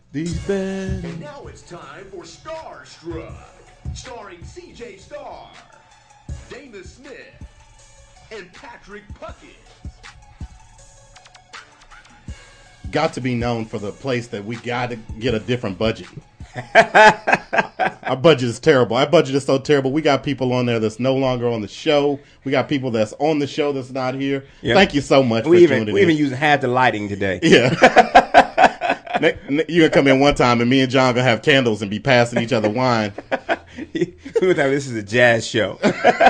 these beds. And now it's time for Starstruck, starring CJ Starr, Dana Smith, and Patrick Puckett. Got to be known for the place that we got to get a different budget. Our budget is terrible. Our budget is so terrible. We got people on there that's no longer on the show. We got people that's on the show that's not here. Yep. Thank you so much for tuning in. We even using half the lighting today. Yeah. You gonna come in one time and me and John gonna have candles and be passing each other wine. We thought this is a jazz show.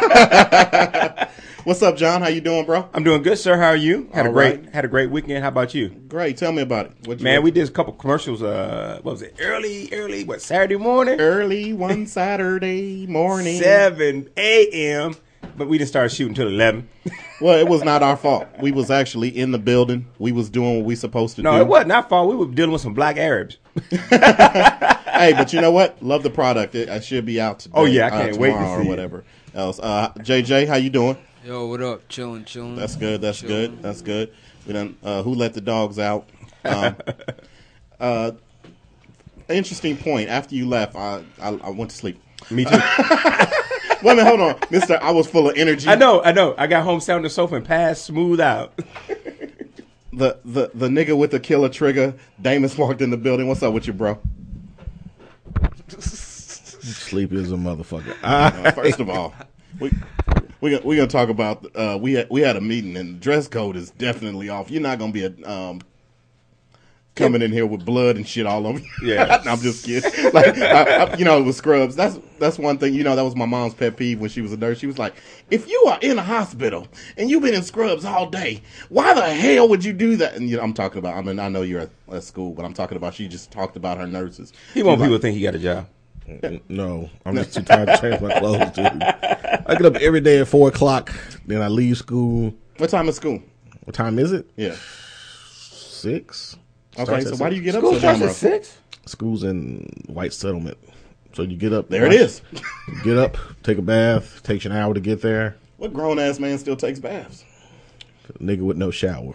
What's up, John? How you doing, bro? I'm doing good, sir. How are you? Had a great weekend. How about you? Great. Tell me about it. Man, we did a couple commercials. What was it? Early. What, Saturday morning? Early one Saturday morning. 7 a.m. But we didn't start shooting until 11. Well, it was not our fault. We was actually in the building. We was doing what we supposed to do. No, it wasn't our fault. We were dealing with some black Arabs. Hey, but you know what? Love the product. I should be out today. Oh yeah, I can't wait to see or whatever else. JJ, how you doing? Yo, what up? Chilling. That's good. That's good. We done. Who let the dogs out? Interesting point. After you left, I went to sleep. Me too. Wait a minute, hold on, Mister. I was full of energy. I know. I got home, sat on the sofa, and passed smooth out. The nigga with the killer trigger, Damus walked in the building. What's up with you, bro? Sleepy as a motherfucker. First of all, we're gonna talk about we had a meeting and dress code is definitely off. You're not gonna be coming in here with blood and shit all over you. Yeah. I'm just kidding. Like, it was scrubs. That's one thing. That was my mom's pet peeve when she was a nurse. She was like, if you are in a hospital and you've been in scrubs all day, why the hell would you do that? And I'm talking about. I mean, I know you're at school, but I'm talking about. She just talked about her nurses. He want people to think he got a job. No, I'm just too tired to change my clothes, dude. I get up every day at 4 o'clock. Then I leave school. What time is school? What time is it? Yeah. 6. Okay, so why do you get up School so damn starts early? at 6? School's in White Settlement. So you get up. There it is. Get up, take a bath. Takes you an hour to get there. What grown ass man still takes baths? Nigga with no shower.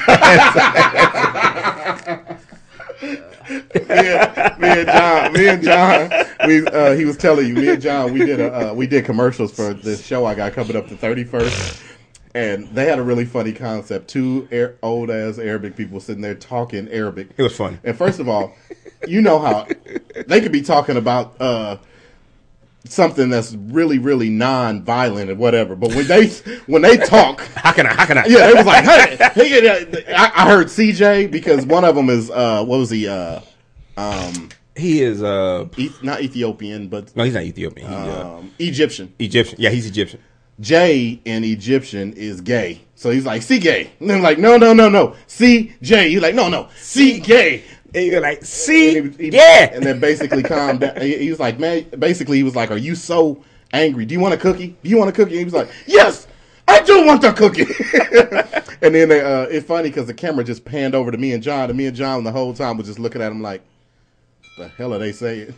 me and John, he was telling you, me and John, we did commercials for this show I got coming up the 31st. And they had a really funny concept. Two old ass Arabic people sitting there talking Arabic. It was funny. And first of all, you know how they could be talking about something that's really, really non-violent or whatever. But when they talk, how can I? Yeah, it was like, hey, I heard CJ because one of them is what was he? He is not Ethiopian, but no, he's not Ethiopian. He's Egyptian. Egyptian. Yeah, he's Egyptian. J in Egyptian is gay. So he's like, see gay. And they're like, no. See J. He's like, no. See gay. And you're like, see? Yeah. And then basically calmed down. He was like, man, basically he was like, are you so angry? Do you want a cookie? Do you want a cookie? And he was like, yes, I do want the cookie. And then it's funny because the camera just panned over to me and John. And me and John the whole time was just looking at him like, the hell are they saying?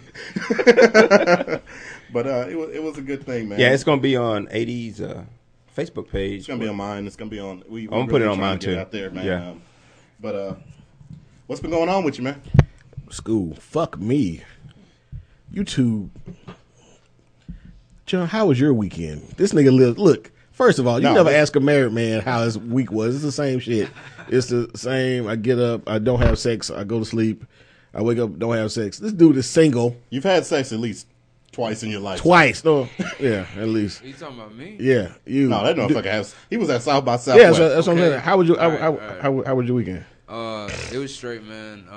But it was a good thing, man. Yeah, it's gonna be on 80's Facebook page. It's gonna be on mine. It's gonna be on. I'm gonna put it on mine too. Out there, man. Yeah. But what's been going on with you, man? School. Fuck me. YouTube. John, how was your weekend? This nigga lives. Look, first of all, you never ask a married man how his week was. It's the same shit. It's the same. I get up. I don't have sex. I go to sleep. I wake up. Don't have sex. This dude is single. You've had sex at least twice in your life. Twice. No. Yeah, at least. Are you talking about me? Yeah. You. No, that motherfucker has. He was at South by Southwest. Yeah, that's what I'm saying. How was you? All right. How was your weekend? It was straight, man.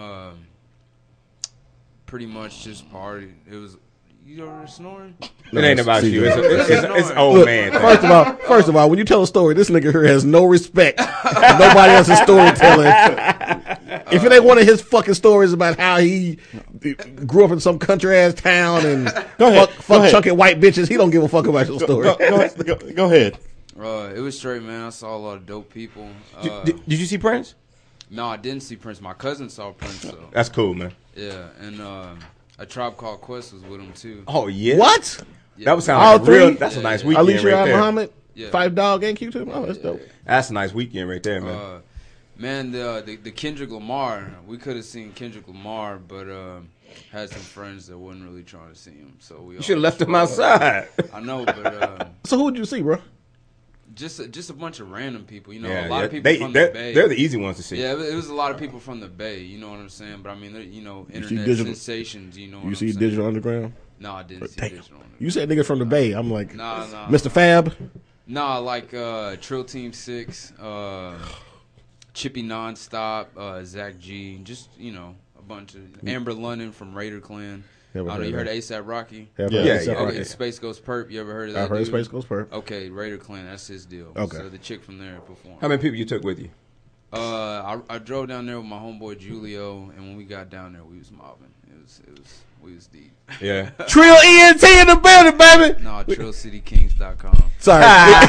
Pretty much just party. It was. You over there snoring? It ain't about you. It's old Look, man. First of all, when you tell a story, this nigga here has no respect for nobody else's storytelling. If it ain't one of his fucking stories about how he grew up in some country ass town and fuck chunky white bitches, he don't give a fuck about your story. Go ahead. It was straight, man. I saw a lot of dope people. Did you see Prince? No, I didn't see Prince. My cousin saw Prince, though. That's cool, man. Yeah, and A Tribe Called Quest was with him, too. Oh, yeah? What? Yeah. That would sound All like a real, three? that's a nice weekend Alicia right there. Muhammad, Yeah. Five Dog, and Q-Tip. Oh, that's dope. That's a nice weekend right there, man. Man, the Kendrick Lamar, we could have seen Kendrick Lamar, but had some friends that wasn't really trying to see him. So we You should have left him outside. I know, but So who did you see, bro? just a bunch of random people. You know, Yeah, a lot yeah. of people from the Bay. They're the easy ones to see. Yeah, it was a lot of people from the Bay. You know what I'm saying? But I mean, you know, internet digital- sensations. You know, You what see I'm saying? Digital Underground? No, I didn't see Damn. Digital. You said niggas from the Bay. I'm like, Nah. Mr. Fab. Nah, like Trill Team 6, Chippy Nonstop, Zach G, just, you know, a bunch of Amber London from Raider Clan. Never I don't know, heard you heard that. ASAP Rocky? Have Yeah, heard yeah, of Seth yeah. Rogen? Okay, Space Ghost Perp, you ever heard of that I've heard dude? Space Ghost Perp. Okay, Raider Clan, that's his deal. Okay. So the chick from there performed. How many people you took with you? I drove down there with my homeboy Julio, and when we got down there, we was mobbing. We was deep. Yeah. Trill ENT in the building, baby. No, TrillCityKings.com. Sorry.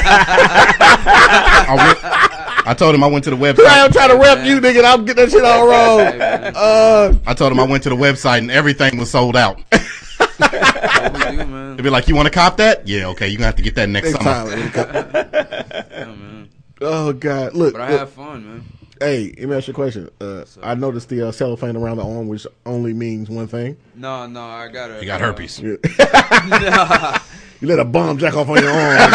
I told him I went to the I'm website. trying to rep you, nigga. I'm getting that shit all wrong. Hey, man. I told him I went to the website and everything was sold out. That's what we do, man. They'd be like, "You want to cop that? Yeah, okay. You gonna have to get that next Next summer." time. Yeah, man. Oh God, look. But I look. had fun, man. Hey, let me ask you a question. I noticed the cellophane around the arm, which only means one thing. No, I got it. He got herpes. You let a bomb jack off on your arm.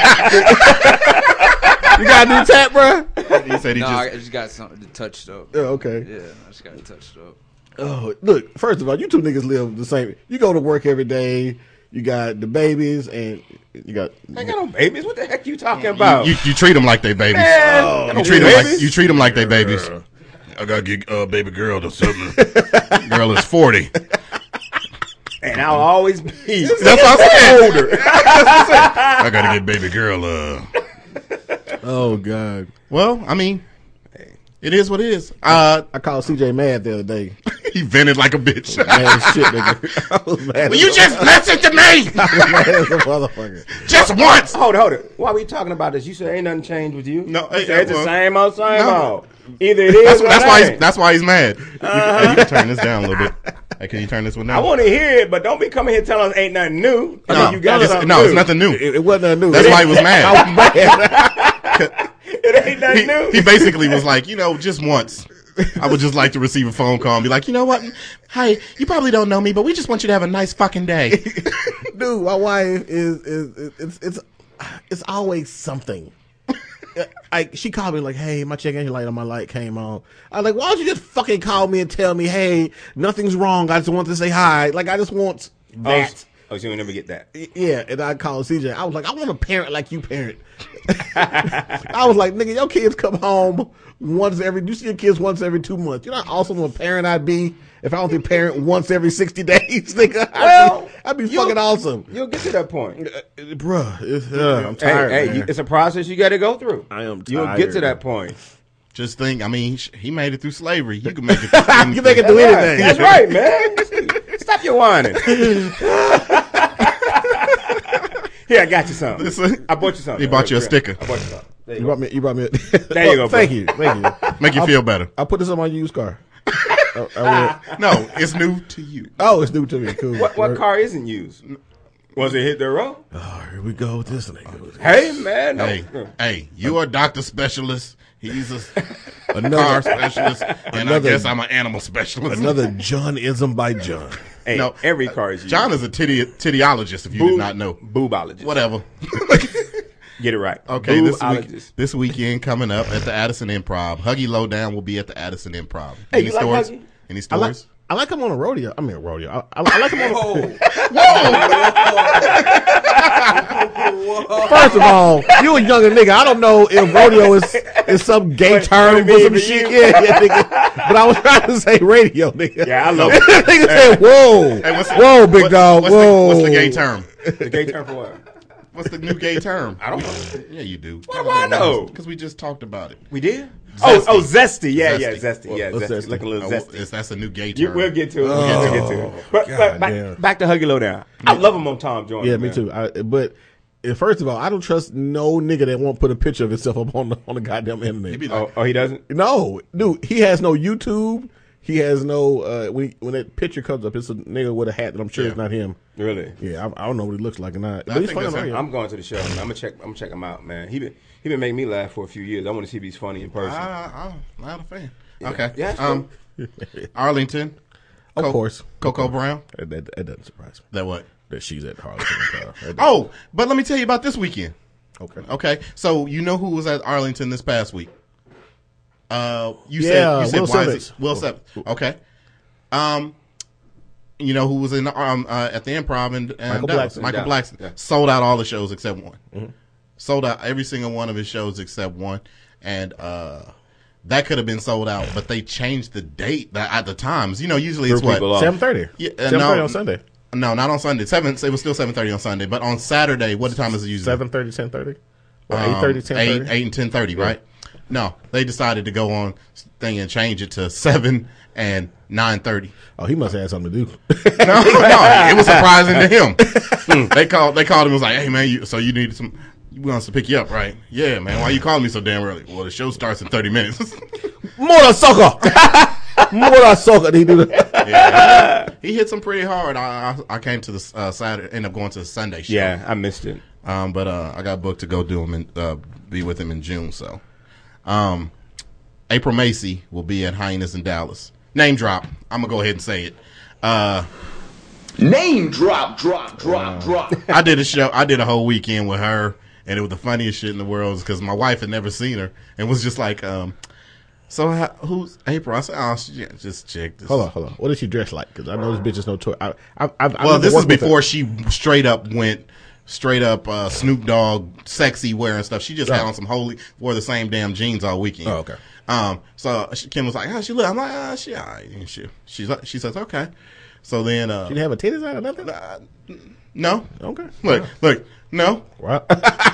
You got a new tap, bro? He said he No, just. I just got something touched up. Yeah, okay. Yeah, I just got it touched up. Oh, look. First of all, you two niggas live the same. You go to work every day. You got the babies, and you got. I ain't got no babies. What the heck you talking about? You treat them like they babies. Man, You treat them like they babies. I gotta get baby girl to something. Girl is 40. and I'll always be. That's what I said. Older. I gotta get baby girl. Oh God. Well, I mean, it is what it is. I called CJ mad the other day. He vented like a bitch. Mad as shit, nigga. I was mad. Will you just listen to me? I was mad as a motherfucker. Just once. Hold it. Why we talking about this? You said ain't nothing changed with you. No, You said it's the well, same old, same no. old. Either it is or it ain't. That's why he's mad. Hey, you can turn this down a little bit. Hey, can you turn this one down? I want to hear it, but don't be coming here telling us ain't nothing new. I No, mean, you got something no, new. it's nothing new. It wasn't a new. That's why he was mad. I was mad. It ain't nothing new. He basically was like, just once. I would just like to receive a phone call and be like, you know what? Hey, you probably don't know me, but we just want you to have a nice fucking day. Dude, my wife it's always something. Like she called me like, hey, my check engine light on my light came on. I was like, why don't you just fucking call me and tell me, hey, nothing's wrong. I just want to say hi. Like I just want that. Oh, so you'll never get that. Yeah, and I called CJ. I was like, I want a parent like you parent. I was like, nigga, your kids come home you see your kids once every 2 months. You know how awesome a parent I'd be if I don't be parent once every 60 days, nigga. I'd be fucking awesome. You'll get to that point. Bruh, I'm tired. Hey, man. it's a process you got to go through. I am tired. You'll get to that point. Just think, I mean, he made it through slavery. You can make it through anything. You make it do anything. That's right, man. Stop your whining. Here, I got you something. Listen, I bought you something. He bought you a sticker. I bought you something. There You you go. brought me. There you go, bro. Thank you. Make you feel better. I put this on my used car. I went, No, it's new to you. oh, it's new to me. Cool. What car isn't used? Was it hit the road? Oh, here we go with this nigga. Hey, man. No. Hey, you are a doctor specialist. He's a car Another, specialist, and I guess I'm an animal specialist. another John-ism by John. Hey, No. every car is used. John is a tittyologist, if you did not know. Boobologist. Whatever. Get it right. Okay, Boobologist. this weekend coming up at the Addison Improv. Huggy Lowdown will be at the Addison Improv. Hey, Any you like stories? Huggy? Any I like, stories? I like him on a rodeo. I mean, a rodeo. I like him on a... First of all, you a younger nigga. I don't know if rodeo is some gay term for some shit. Yeah, nigga. But I was trying to say radio, nigga. Yeah, I love it. Nigga said, whoa. Hey, Whoa, big dog. Whoa. What's the gay term? The gay term for what? What's the new gay term? I don't know. Yeah, you do. Why do I know? Because we just talked about it. We did? Zesty. Oh, zesty. Yeah, Zesty. zesty. Yeah, What's zesty. zesty? Like a little zesty. That's a new gay term. We'll get to it. We'll get to it. But damn. back to Huggy Lowdown. I love him on Tom Jones. Yeah, me too. But first of all, I don't trust no nigga that won't put a picture of himself up on the goddamn internet. He'd be like, Oh, he doesn't? No, dude, he has no YouTube. He has no when that picture comes up, it's a nigga with a hat that I'm sure it's not him. Really? Yeah, I don't know what he looks like or not. I But he's think funny that's on him. here. I'm going to the show. Man. I'm gonna check him out, man. He been making me laugh for a few years. I want to see if he's funny in person. I'm not a fan. Okay. Yeah, Arlington. Of course. Coco Brown. That doesn't surprise me. That what? That she's at Arlington. Oh, but let me tell you about this weekend. Okay. Okay. So you know who was at Arlington this past week? You Yeah, said Will Simmons. Will Simmons. Okay. You know who was in at the Improv and Michael Dallas? Blackson. Michael Dallas. Blackson Yeah. sold out all the shows except one. Sold out every single one of his shows except one, and that could have been sold out, but they changed the date at the times. You know, usually it's Threw what people off. 7:30. Yeah, 7:30 on Sunday. No, not on Sunday. It was still 7:30 on Sunday, but on Saturday, what time is it usually? 7:30, 10:30, or 8:30, 10:30. 8 and 10:30, right? No, they decided to go on thing and change it to 7 and 9:30. Oh, he must have had something to do. No, it was surprising to him. They called him and was like, "Hey man, you needed some. We want us to pick you up, right? Yeah, man. Why you calling me so damn early? Well, the show starts in 30 minutes. More soccer. More soccer. Did he do that? Yeah, he hit some pretty hard. I came to the Saturday, ended up going to the Sunday show. Yeah, I missed it. But I got booked to go do him and be with him in June. So, April Macy will be at Hyenas in Dallas. Name drop. I'm gonna go ahead and say it. Name drop. I did a show. I did a whole weekend with her, and it was the funniest shit in the world because my wife had never seen her and was just like, "So who's April?" I said, "Oh, just check this." Hold on. What does she dress like? Because I know this bitch is no toy. Well, this is before she straight up went Snoop Dogg sexy wearing stuff. She just had on wore the same damn jeans all weekend. Oh, okay. So Kim was like, "How she look?" I'm like, "She all right." And she says, "Okay." So then, She didn't have a titties out or nothing? no. Okay. Look, no. Wow.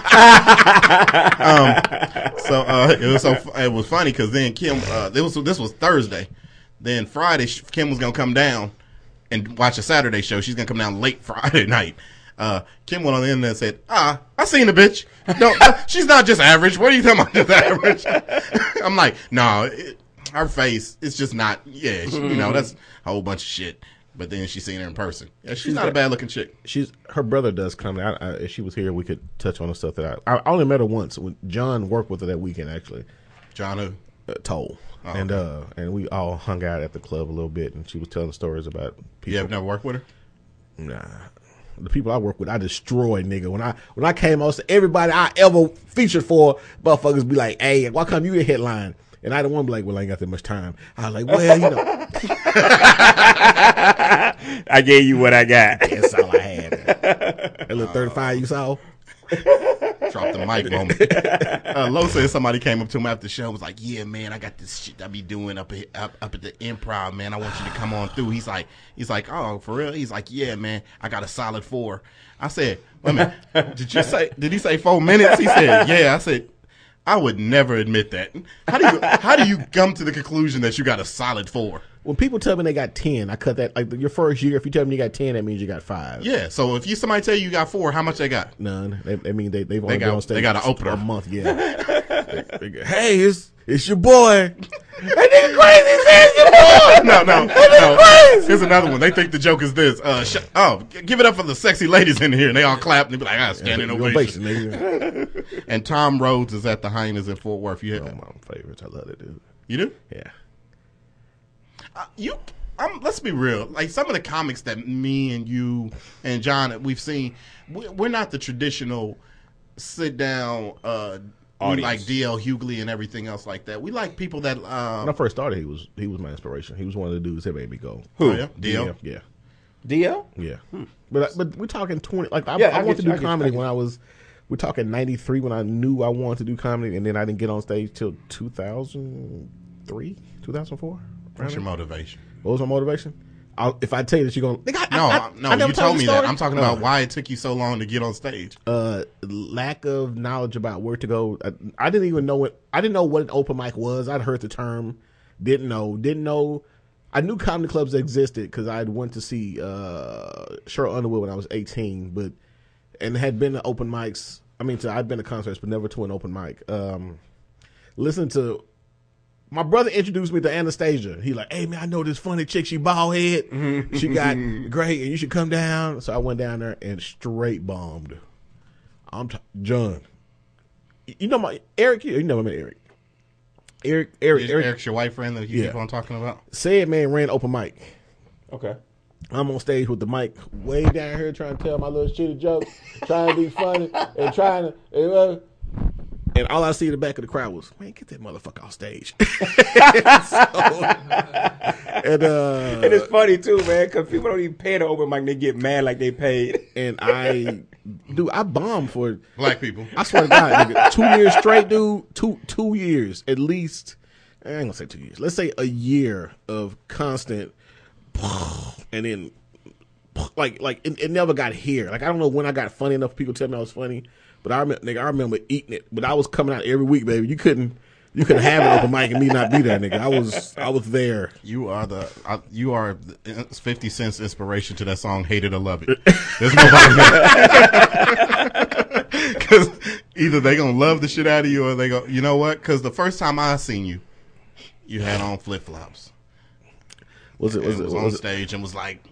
It was funny because then Kim, this was Thursday. Then Friday, Kim was gonna come down and watch a Saturday show. She's gonna come down late Friday night. Kim went on the internet and said, "I seen the bitch. No, she's not just average. What are you talking about, just average?" I'm like, "No, her face, it's just not. Yeah, that's a whole bunch of shit." But then she seen her in person. Yeah, she's not a bad looking chick. Her brother does comedy. If she was here, we could touch on the stuff that I only met her once when John worked with her that weekend. Actually, John who? Toll. Oh, And we all hung out at the club a little bit, and she was telling stories about people. You have never worked with her? Nah. The people I work with, I destroy, nigga. When I came out, everybody I ever featured for, motherfuckers be like, "Hey, why come you a headline?" And I don't want to be like, "Well, I ain't got that much time." I was like, "Well, I gave you what I got. that's all I had." That little 35 you saw. Drop the mic moment. Lo said somebody came up to him after the show and was like, "Yeah, man, I got this shit I be doing up at the Improv, man. I want you to come on through." He's like, "Oh, for real?" He's like, "Yeah, man, I got a solid 4." I said, "Wait a minute, did he say 4 minutes?" He said, "Yeah." I said, "I would never admit that. How do you come to the conclusion that you got a solid 4?" When people tell me they got 10, I cut that. Like your first year, if you tell me you got 10, that means you got 5. Yeah. So if somebody tell you got 4, how much they got? None. I mean, they've only been on stage. They got an opener a month. Yeah. Hey, it's your boy. That nigga crazy. He said it's your boy. No. Here's another one. They think the joke is this. Give it up for the sexy ladies in here, and they all clap and they be like, "Standing ovation." Nigga. And Tom Rhodes is at the Hyenas in Fort Worth. You One of my favorites. I love that dude. You do? Yeah. Let's be real. Like some of the comics that me and you and John we've seen, we're not the traditional sit down like D.L. Hughley and everything else like that. We like people that. When I first started, he was my inspiration. He was one of the dudes that made me go. Who? Oh, yeah? D.L. Yeah. DL? Yeah. But we're talking 20. Like I I wanted to do get you. comedy when I was. We're talking 93 when I knew I wanted to do comedy, and then I didn't get on stage till 2003, 2004. What's your motivation? What was my motivation? If I tell you that you're going to... No, you told me that. I'm talking about why it took you so long to get on stage. Lack of knowledge about where to go. I didn't even know what... I didn't know what an open mic was. I'd heard the term. Didn't know. I knew comedy clubs existed because I went to see Cheryl Underwood when I was 18, and had been to open mics. I mean, I'd been to concerts, but never to an open mic. Listen to... My brother introduced me to Anastasia. He like, "Hey man, I know this funny chick. She bald head. She got great, and you should come down." So I went down there and straight bombed. John, you know my Eric. You know my Eric. Eric. Eric's your white friend that you Yeah. keep on talking about. Said man ran open mic. Okay. I'm on stage with the mic way down here trying to tell my little shitty joke, trying to be funny, and and all I see in the back of the crowd was, man, get that motherfucker off stage. And it's funny too, man, because people don't even pay the open mic; they get mad like they paid. and I bombed for Black people. I swear to God, nigga, 2 years straight, dude. 2 years at least. I ain't gonna say 2 years. Let's say a year of constant, and then like it never got here. Like I don't know when I got funny enough for people to tell me I was funny, but I remember eating it. But I was coming out every week, baby. You couldn't have an open mic and me not be there, nigga. I was there. You are 50 Cent's inspiration to that song "Hate It or Love It." There's nobody because either they gonna love the shit out of you or they go. You know what? Because the first time I seen you, you had on flip flops. Was on stage and was like,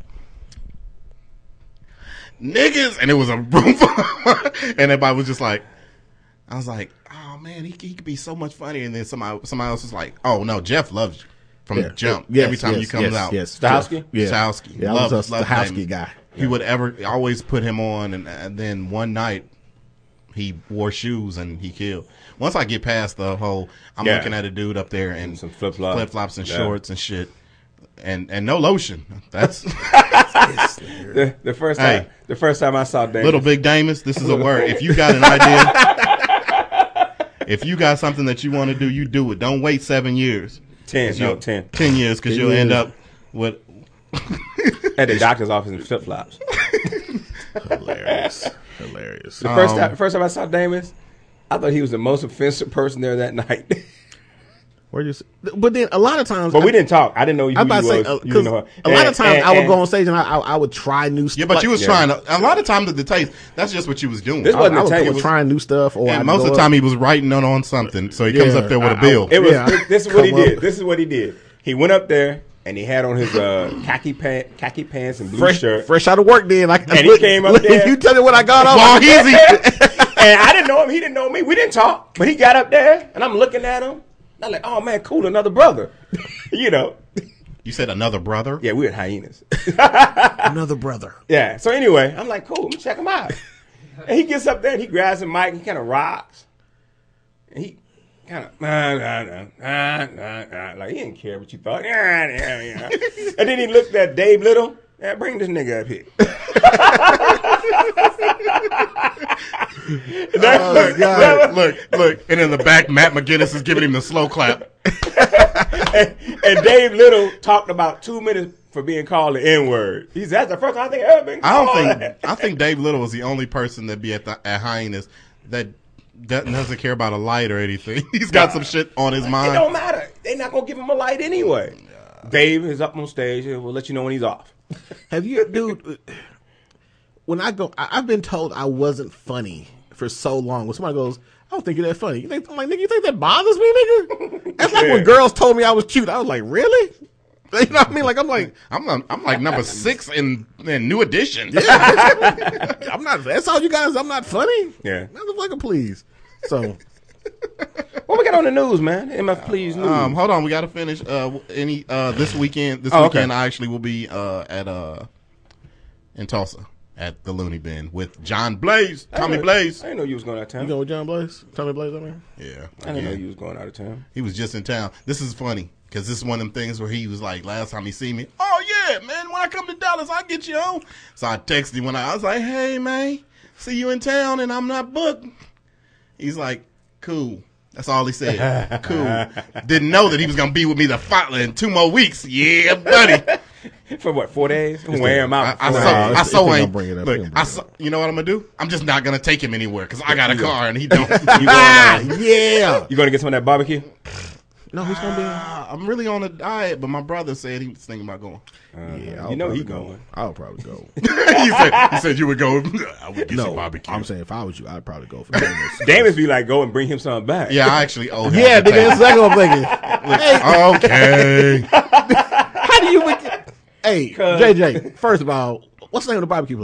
niggas, and it was a room full, and everybody was just like, I was like, oh man, he could be so much funnier. And then somebody else was like, oh no, Jeff loves you from the jump. Yes, every time yes, you come yes, out. yes. Stahowski? Yeah. Stahowski. Yeah, I was a Stahowski guy. He would always put him on, and then one night he wore shoes and he killed. Once I get past the whole, I'm looking at a dude up there and some flip-flops and shorts and shit, and no lotion. That's The first time, the first time I saw Damus, Little Big Damus. This is a word. If you got an idea, if you got something that you want to do, you do it. Don't wait 7 years. 10 years, because you'll end up with at the doctor's office in flip flops. Hilarious. The first time I saw Damus, I thought he was the most offensive person there that night. But then a lot of times, But we didn't talk. I didn't know who I'm about he to say was. because a lot of times I would go on stage and I would try new stuff. Yeah, but you was trying to. A lot of times the taste. That's just what you was doing. This wasn't I the tape. was trying new stuff, or And I'd most go of the up. time he was writing on something, so he comes up there with a bill. It was. Yeah. This is what he Come did. up. This is what he did. He went up there and he had on his khaki pants and blue shirt. fresh out of work. Then and he came up there. You tell me what I got on. Walk easy. And I didn't know him. He didn't know me. We didn't talk. But he got up there and I'm looking at him. And I'm like, oh man, cool, another brother. You know. You said another brother? Yeah, we were hyenas. Another brother. Yeah. So anyway, I'm like, cool, let me check him out. And he gets up there and he grabs the mic and he kind of rocks. And he kind of, like he didn't care what you thought. And then he looked at Dave Little. Yeah, bring this nigga up here. Oh, God. Look. And in the back, Matt McGinnis is giving him the slow clap. and Dave Little talked about 2 minutes for being called the N-word. He said, that's the first time I think I've ever been called. I think Dave Little was the only person that be at Hyenas that doesn't care about a light or anything. He's got some shit on his mind. It don't matter. They're not going to give him a light anyway. Dave is up on stage and we'll let you know when he's off. Have you, dude? When I go, I've been told I wasn't funny for so long. When somebody goes, I don't think you're that funny. I'm like, nigga, you think that bothers me, nigga? That's like when girls told me I was cute. I was like, really? You know what I mean? Like, I'm like number 6 in New Edition. Yeah, I'm not. That's all you guys. I'm not funny. Yeah. Motherfucker, please. So, What we got on the news, man? MF Please news. Hold on, we got to finish. This weekend? This okay. weekend, I actually will be in Tulsa at the Looney Bin with John Blaze, Tommy Blaze. I didn't know you was going out of town. you going with John Blaze? Tommy Blaze, I mean? Yeah, I didn't know you was going out of town. He was just in town. This is funny because this is one of them things where he was like, last time he see me, oh yeah, man, when I come to Dallas, I'll get you on. So I texted him I was like, hey man, see you in town and I'm not booked. He's like, cool. That's all he said. Cool. Didn't know that he was gonna be with me in 2 more weeks. Yeah, buddy. For what, 4 days? Wear him out. I so ain't. Bring it up. Look, you know what I'm gonna do? I'm just not gonna take him anywhere because I got a car and he don't. Yeah. You going to get some of that barbecue? No, who's gonna be? I'm really on a diet, but my brother said he was thinking about going. Yeah, you know he going. I'll probably go. he said you would go. I would get some No, barbecue. I'm saying if I was you, I'd probably go for Davis. Davis be like, go and bring him something back. Yeah, I actually owe him. Yeah, nigga, that's exactly what I'm thinking. Okay. How do you? Hey, JJ. First of all, what's the name of the barbecue place?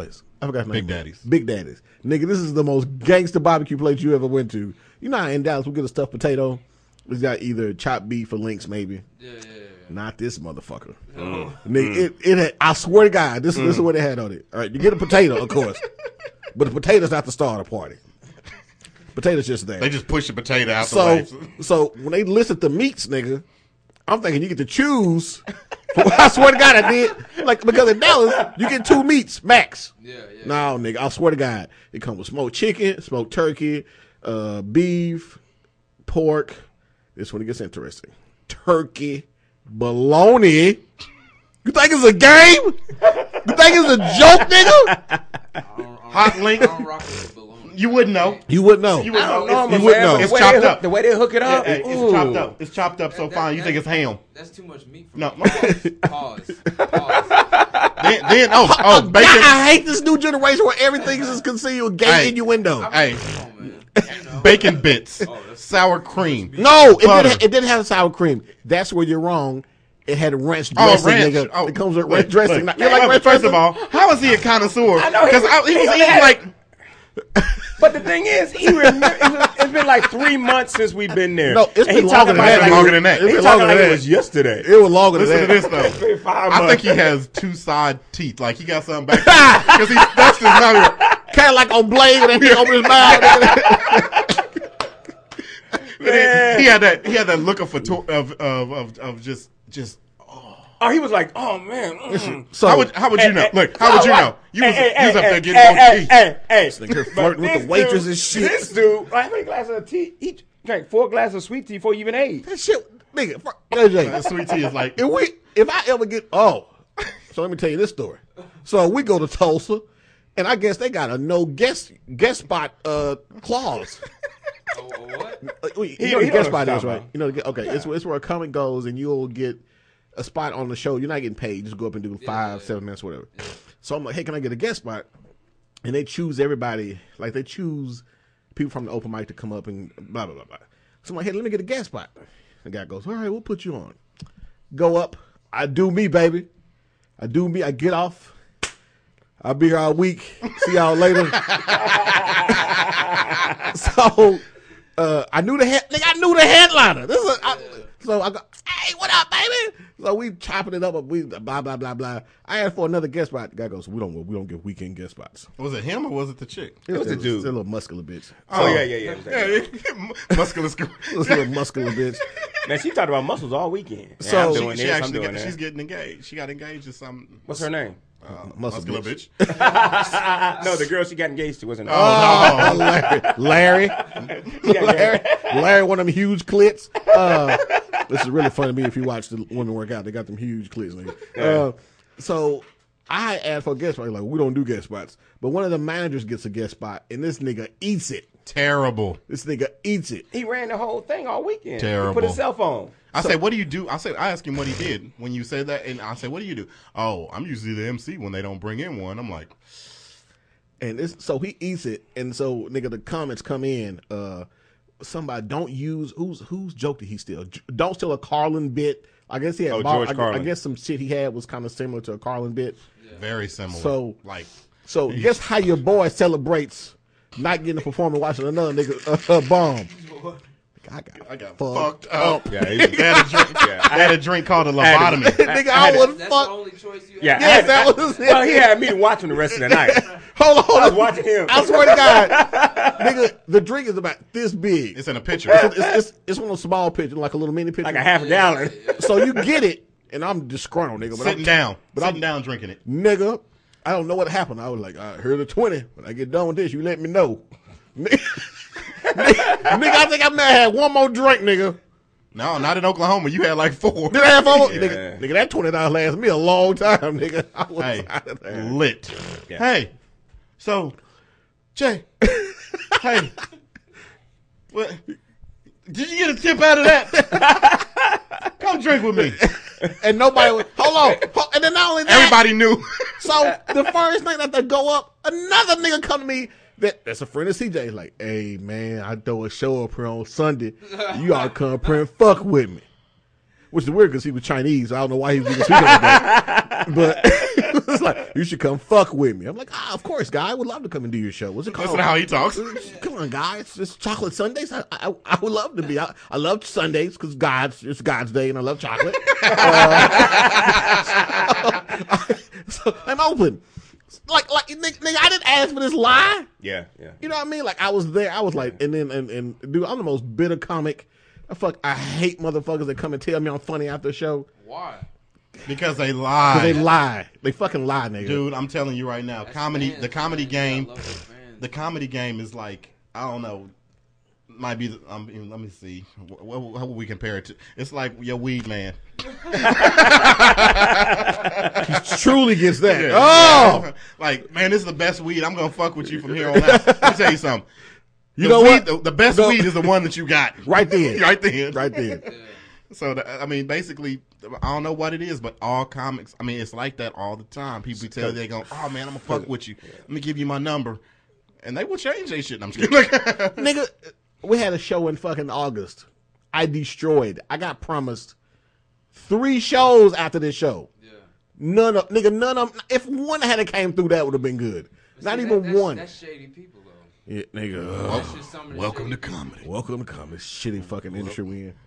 I forgot his name. Big Daddy's. Big Daddy's. Nigga, this is the most gangster barbecue place you ever went to. You know how in Dallas we get a stuffed potato? It's got either chopped beef or links, maybe. Yeah. Not this motherfucker. Nigga, it had, I swear to God, this is what it had on it. All right, you get a potato, of course. But the potato's not the star of the party. Potato's just there. They just push the potato out the way. So when they listed the meats, nigga, I'm thinking you get to choose. I swear to God, I did. Like, because in Dallas, you get 2 meats, max. Yeah. No, nigga, I swear to God. It comes with smoked chicken, smoked turkey, beef, pork. This one it gets interesting. Turkey, bologna. You think it's a game? You think it's a joke, nigga? Hot link. I don't rock with bologna. You wouldn't know. You wouldn't know. You wouldn't know. No, You man, wouldn't know. but It's the way chopped they up. hook- The way they hook it up. Hey, it's chopped up. It's chopped up so fine. You think it's ham. That's too much meat for No. me. Pause. Then God, bacon. I hate this new generation where everything is concealed gay Hey. innuendo. Hey, Come on, man. You know. bacon bits, sour cream. No, Butter. it didn't have sour cream. That's where you're wrong. It had ranch Oh, dressing, ranch. nigga. Oh, it comes with look, ranch dressing. look. You like ranch First dressing? of all, how is he a connoisseur? I know he Because was- he was he eating had- like. But the thing is, it's been like 3 months since we've been there. No, it's And he been talking longer than about that. it like- Longer than that. It's He been talking longer like than it that. was yesterday. It was longer than Listen to that. this though. It's been 5 I months. think he has 2 side teeth. Like he got something back because that's his mouth. Kind of like on Blade when they open his mouth. Man. He had that look of just. Oh, he was like, oh man. Mm. So How would you know? Look, how would you know? You was up there getting hey, on teeth. Hey, nigga flirting with the waitress and shit. This dude, like, how many glasses of tea? He drank 4 glasses of sweet tea before he even ate. that shit, nigga. AJ, That sweet tea is like. if I ever get so let me tell you this story. So we go to Tulsa, and I guess they got a no guest spot clause. What? You know the he guest knows spot what is, I'm right? talking You know, it's where a comic goes, and you'll get a spot on the show. You're not getting paid. You just go up and do 5-7 minutes, whatever. So I'm like, hey, can I get a guest spot? And they choose everybody. Like they choose people from the open mic to come up and blah blah blah blah. So I'm like, hey, let me get a guest spot. The guy goes, all right, we'll put you on. Go up. I do me, baby. I do me. I get off. I'll be here all week. See y'all later. So I knew the I knew the headliner. So I go, hey, what up, baby? So we chopping it up. We blah blah blah blah. I asked for another guest spot. The guy goes, we don't give weekend guest spots. Was it him or was it the chick? It was the dude? It's a little muscular bitch. Oh, yeah. Muscular. It was a little muscular bitch. Man, she talked about muscles all weekend. So- Yeah, I'm doing She this, I'm actually doing she's that. getting engaged. She got engaged to some What's her name? Muscle muscular bitch. bitch. No, the girl she got engaged to wasn't. Oh, Larry. yeah. Larry, one of them huge clits. This is really funny to me if you watch the women work out. They got them huge clits. Nigga. So I asked for a guest spot. Like, we don't do guest spots. But one of the managers gets a guest spot, and this nigga eats it. Terrible. This nigga eats it. He ran the whole thing all weekend. Terrible. He put his cell phone. I said, what do you do? I asked him what he did when you said that, and I said, what do you do? Oh, I'm usually the MC when they don't bring in one. I'm like, And so he eats it, and so nigga, the comments come in. Somebody don't use whose joke did he steal? Don't steal a Carlin bit. I guess he had. George I Carlin. guess some shit he had was kind of similar to a Carlin bit. very similar. So- like, So guess how your boy celebrates not getting to perform and watching another nigga bomb. I got fucked up. Yeah, They had a drink. They had a drink called a lobotomy. Nigga, I was That's the fuck. only choice you have. Yeah, Yes, that was it. Well, he had me watching the rest of the night. Hold on. I was watching him. I swear to God, nigga, the drink is about this big. It's in a picture. It's one of those small pitchers, like a little mini pitcher. Like a half a gallon. So you get it, and I'm disgruntled, nigga. But Sitting down. but Sitting down drinking it. nigga, I don't know what happened. I was like, all right, here's the 20. When I get done with this, you let me know. Nigga, I think I may have had one more drink, nigga. No, not in Oklahoma. You had like 4. Did I have four more? Yeah. Nigga, that $20 lasted me a long time, nigga. I was Hey, out of there. lit. Yeah. Hey, so, Jay, hey, what? Did you get a tip out of that? Come drink with me. And nobody was, hold on. And then not only that, Everybody knew. so the first night that they go up, another nigga come to me that's a friend of CJ. He's like, hey, man, I throw a show up here on Sunday. You ought to come up here and fuck with me. Which is weird because he was Chinese. So I don't know why he was even speaking like that. But It's like, you should come fuck with me. I'm like, of course, guy. I would love to come and do your show. What's it called? Listen to how he talks. Come on, guys. It's chocolate Sundays. I would love to be. I love Sundays because it's God's day and I love chocolate. So I'm open. Like, nigga, I didn't ask for this lie. Yeah. You know what I mean? Like, I was there. I was like, and dude, I'm the most bitter comic. I hate motherfuckers that come and tell me I'm funny after the show. Why? Because they lie. They lie. They fucking lie, nigga. Dude, I'm telling you right now, That's comedy. fans, The comedy man. game. I love those fans. The comedy game is like, I don't know. Might be. Let me see. How would we compare it to? It's like your weed man. Truly gets that. Yeah. Oh, Like, man, this is the best weed. I'm gonna fuck with you from here on out. Let me tell you something. you know what? The best No. weed is the one that you got. Right there. Right there. Right there. So, I mean, basically, I don't know what it is, but all comics, I mean, it's like that all the time. People tell you, they go, oh, man, I'm going to fuck with you. Let me give you my number. And they will change their shit. I'm just kidding. Nigga, we had a show in fucking August. I destroyed. I got promised 3 shows after this show. Yeah. None of them. If one had came through, that would have been good. But Not see, even that's, one. That's shady people, though. Yeah, nigga. That's just some of the Welcome to shady people. comedy. Welcome to come this shitty fucking industry we in.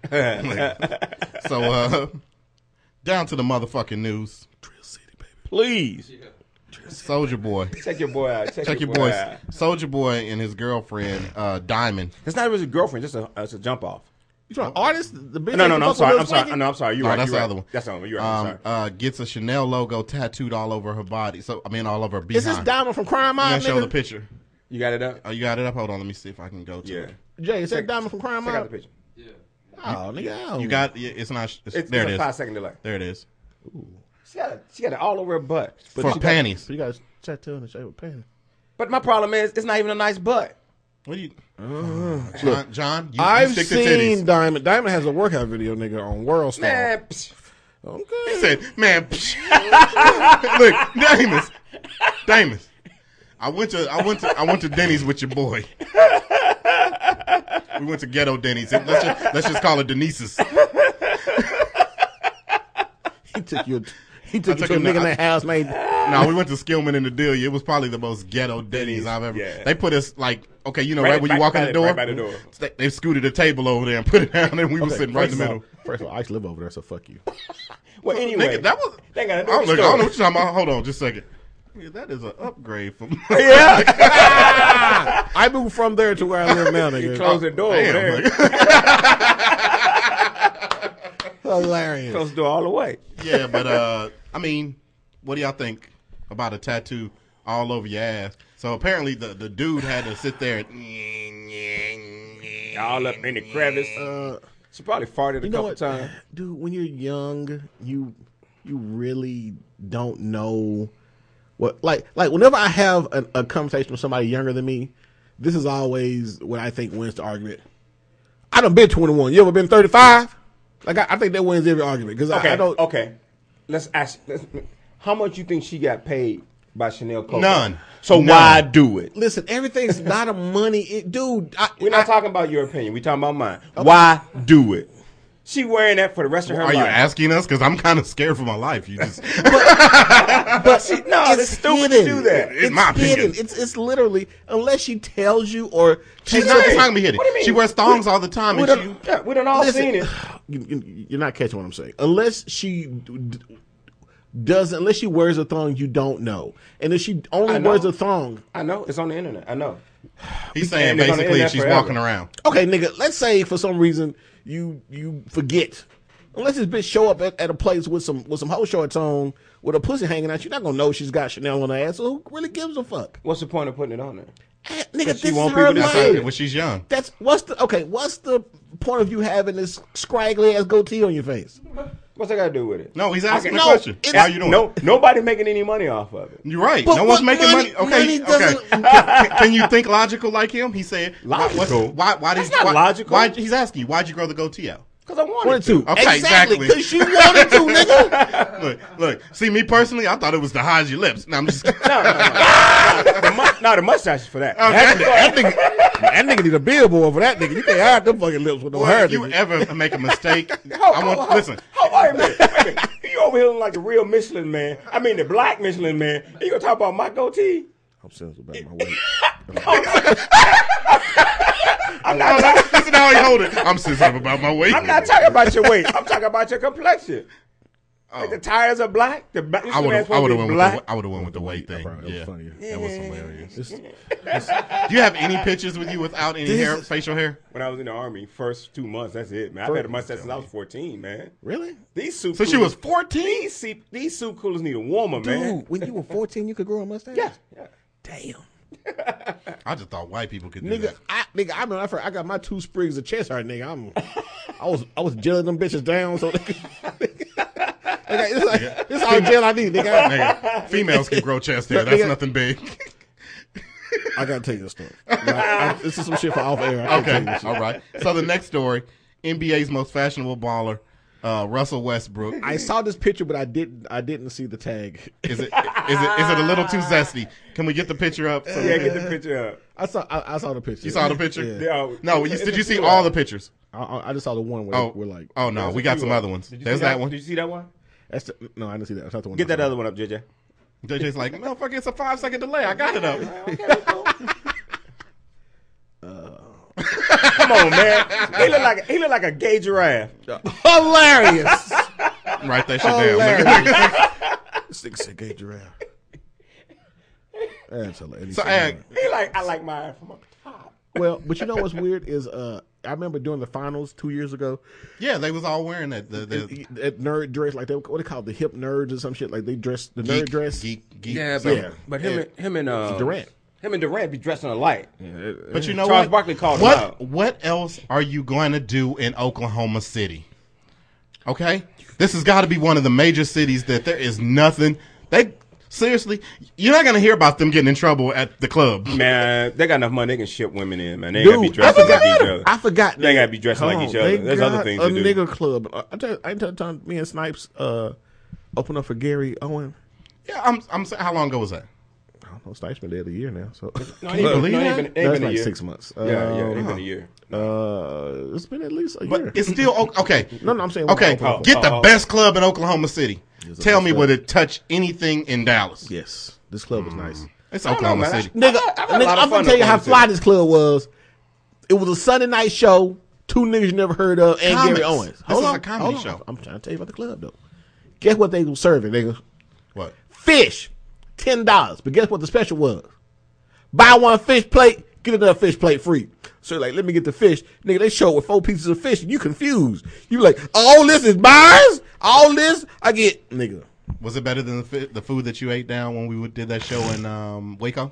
So, down to the motherfucking news. Drill City, baby. Please Soldier Boy. check your boy out. Check your boy boys. out. Soldier Boy and his girlfriend, Diamond. It's not really a girlfriend. Just a jump off. You talking artist? The bitch No. that I'm fuck with sorry. Lil I'm sorry. Swaggy? No, I'm sorry. You're No, right. that's you're the right. other one. That's the other one. You're right. I'm sorry. Gets a Chanel logo tattooed all over her body. So, I mean, all over her behind. Is this Diamond from Crime I'm Mob, going to show the nigga? picture. You got it up? Oh, you got it up? Hold on. Let me see if I can go to Yeah. it. Jay, is that Check- Diamond from Crime Check out Mob? the picture. Yeah. Oh, nigga. You got it's not. It's there a it is. 5-second delay. There it is. She got it all over her butt. But For she got- panties. So you got a tattoo in the shape of panties. But my problem is, it's not even a nice butt. What do you? Look, John, you I've stick to seen titties. Diamond. Diamond has a workout video, nigga, on World Star. Man, psh, He Okay. said, "Man, psh." Look, Damus. I went to Denny's with your boy. We went to ghetto Denny's. Let's just call it Denise's. He took you to a took him nigga to- in that house named. No, we went to Skillman in the Delia. It was probably the most ghetto Denny's I've ever. Yeah. They put us like, okay, you know, Right right when you walk in the door, right by the door. They scooted a table over there and put it down, and we were sitting right in the middle. First of all, I used to live over there, so fuck you. well, anyway, Nigga, that was. they got I a don't, new look, I don't know story. what you're talking about. Hold on, just a second. Yeah, that is an upgrade from. Yeah, I moved from there to where I live now, nigga. close the door over Damn, there. like- Hilarious. Close the door all the way. yeah, but I mean, what do y'all think about a tattoo all over your ass? So apparently the dude had to sit there and All up in the crevice. She probably farted a You know couple what, times. dude? When you're young, you really don't know what. Like whenever I have a conversation with somebody younger than me, this is always what I think wins the argument. I done been 21. You ever been 35? Like I think that wins every argument because Okay, I don't. okay. Let's ask. How much you think she got paid by Chanel Coco? None. So None. why do it? Listen, everything's not a money, dude. We're not talking about your opinion. We're talking about mine. Why do it? She wearing that for the rest of her Are life. you asking us? Because I'm kind of scared for my life. You just But she, no, it's stupid to do that. In my opinion. It's literally unless she tells you or she's takes not. a- It's not gonna be hidden. What do you mean? She wears thongs all the time, We and done, yeah, we done all Listen, seen it. You're not catching what I'm saying. Unless she doesn't, unless she wears a thong, you don't know. And if she only I know. wears a thong, I know. It's on the internet. I know. he's saying And it's on the basically internet she's forever. walking around. okay, nigga. Let's say for some reason you forget. Unless this bitch show up at a place with some hoe shorts on, with a pussy hanging out, you're not gonna know she's got Chanel on her ass. So who really gives a fuck? What's the point of putting it on there? Nigga, But this she is want her people to That's say life. right. When she's young. That's what's the point of you having this scraggly ass goatee on your face? What's that got to do with it? No, he's asking the No, question. it's- How you doing? No, nobody's making any money off of it. You're right. But No one's what making money. money- Okay, money doesn't- okay. Can you think logical like him? He said, Logical? Why That's not logical. Why, he's asking you, why'd you grow the goatee out? Because I wanted Wanted to. Okay, exactly. Because she wanted to, nigga. Look. See, me personally, I thought it was to hide your lips. No, I'm just. No, the mustache is for that. That nigga need a billboard for that nigga. You can't hide them fucking lips with no hair. If you nigga. ever make a mistake, I want listen. Oh, wait a minute. Wait a minute. You over here like the real Michelin man. I mean, the black Michelin man. You gonna talk about my goatee? I'm sensitive about my weight. Listen how he hold it. I'm sensitive about my weight. I'm not talking about your weight. I'm talking about your complexion. Like the tires are black. The black. I would have went black. with the weight thing. That was Yeah, funny. that was hilarious. It's- Do you have any pictures with you without any hair, facial hair? When I was in the army, first 2 months, that's it, man. I've had a mustache since I was 14, man. Really? These soup Since coolers, you was 14? these soup coolers need a warmer, man. Dude, when you were 14, you could grow a mustache? Yeah. Damn. I just thought white people could do Nigga, that. I remember I got my 2 sprigs of chest hair, nigga. I was gelling them bitches down so they could. It's like, this all the gel I need, nigga. Nigga, females can grow chest hair. That's Nigga. nothing big. I gotta tell you this story. This is some shit for off air. I can't tell you Okay, this shit. all right. So the next story, NBA's most fashionable baller, Russell Westbrook. I saw this picture, but I didn't see the tag. Is it a little too zesty? Can we get the picture up? Yeah, get the picture up. I saw the picture. You saw the picture? Yeah. No, did you see all the pictures? I just saw the one where we're like, Oh no, we got some other ones. Did you There's see that one. Did you see that one? no, I didn't see that. That's not the one. Get I that saw. other one up, JJ. JJ's like, motherfucker, it's a 5-second delay. I got it up. Come on, man. He look like a gay giraffe. Hilarious. Write that shit down. Hilarious. This nigga said gay giraffe. That's hilarious. So, I like mine from up top. Well, but you know what's weird is I remember doing the finals 2 years ago. yeah, they was all wearing that. That nerd dress, like what they call it, the hip nerds or some shit. Like they dress the nerd dress. Geek. Yeah, So- but him and Durant. Him and Durant be dressing alike. But you know Charles what? Barkley called him out. What else are you going to do in Oklahoma City? Okay? This has got to be one of the major cities that there is nothing. Seriously, you're not going to hear about them getting in trouble at the club. Man, they got enough money. They can ship women in, man. They ain't got to be Dude, dressing like each other. I forgot. They gotta be dressing Hold like on, each other. they There's other got things a to do. nigga club. I tell you, me and Snipes opened up for Gary Owen. Yeah, I'm saying, how long ago was that? I don't know. Snipes been dead a year now, so No, Can you believe that? Ain't that's been a like year. 6 months. Yeah, it ain't been a year. It's been at least a year. But it's still okay. no, I'm saying Okay, open up for- get the best club in Oklahoma City. It's the Tell best me, club. would it touch anything in Dallas? Yes, this club was nice. It's I don't know, Oklahoma man. City. Nigga, I've had a nigga, lot of I'm fun gonna tell you how up fly on this club was. It was a Sunday night show. 2 niggas you never heard of, and Comics. Gary Owens. This is a comedy show. I'm trying to tell you about the club though. Guess what they was serving, nigga? What? Fish, $10. But guess what the special was? Buy one fish plate, get another fish plate free. So you're like, let me get the fish. Nigga, they show with 4 pieces of fish, and you confused. You like, all this is mine? All this I get, nigga. Was it better than the food that you ate down when we did that show in Waco?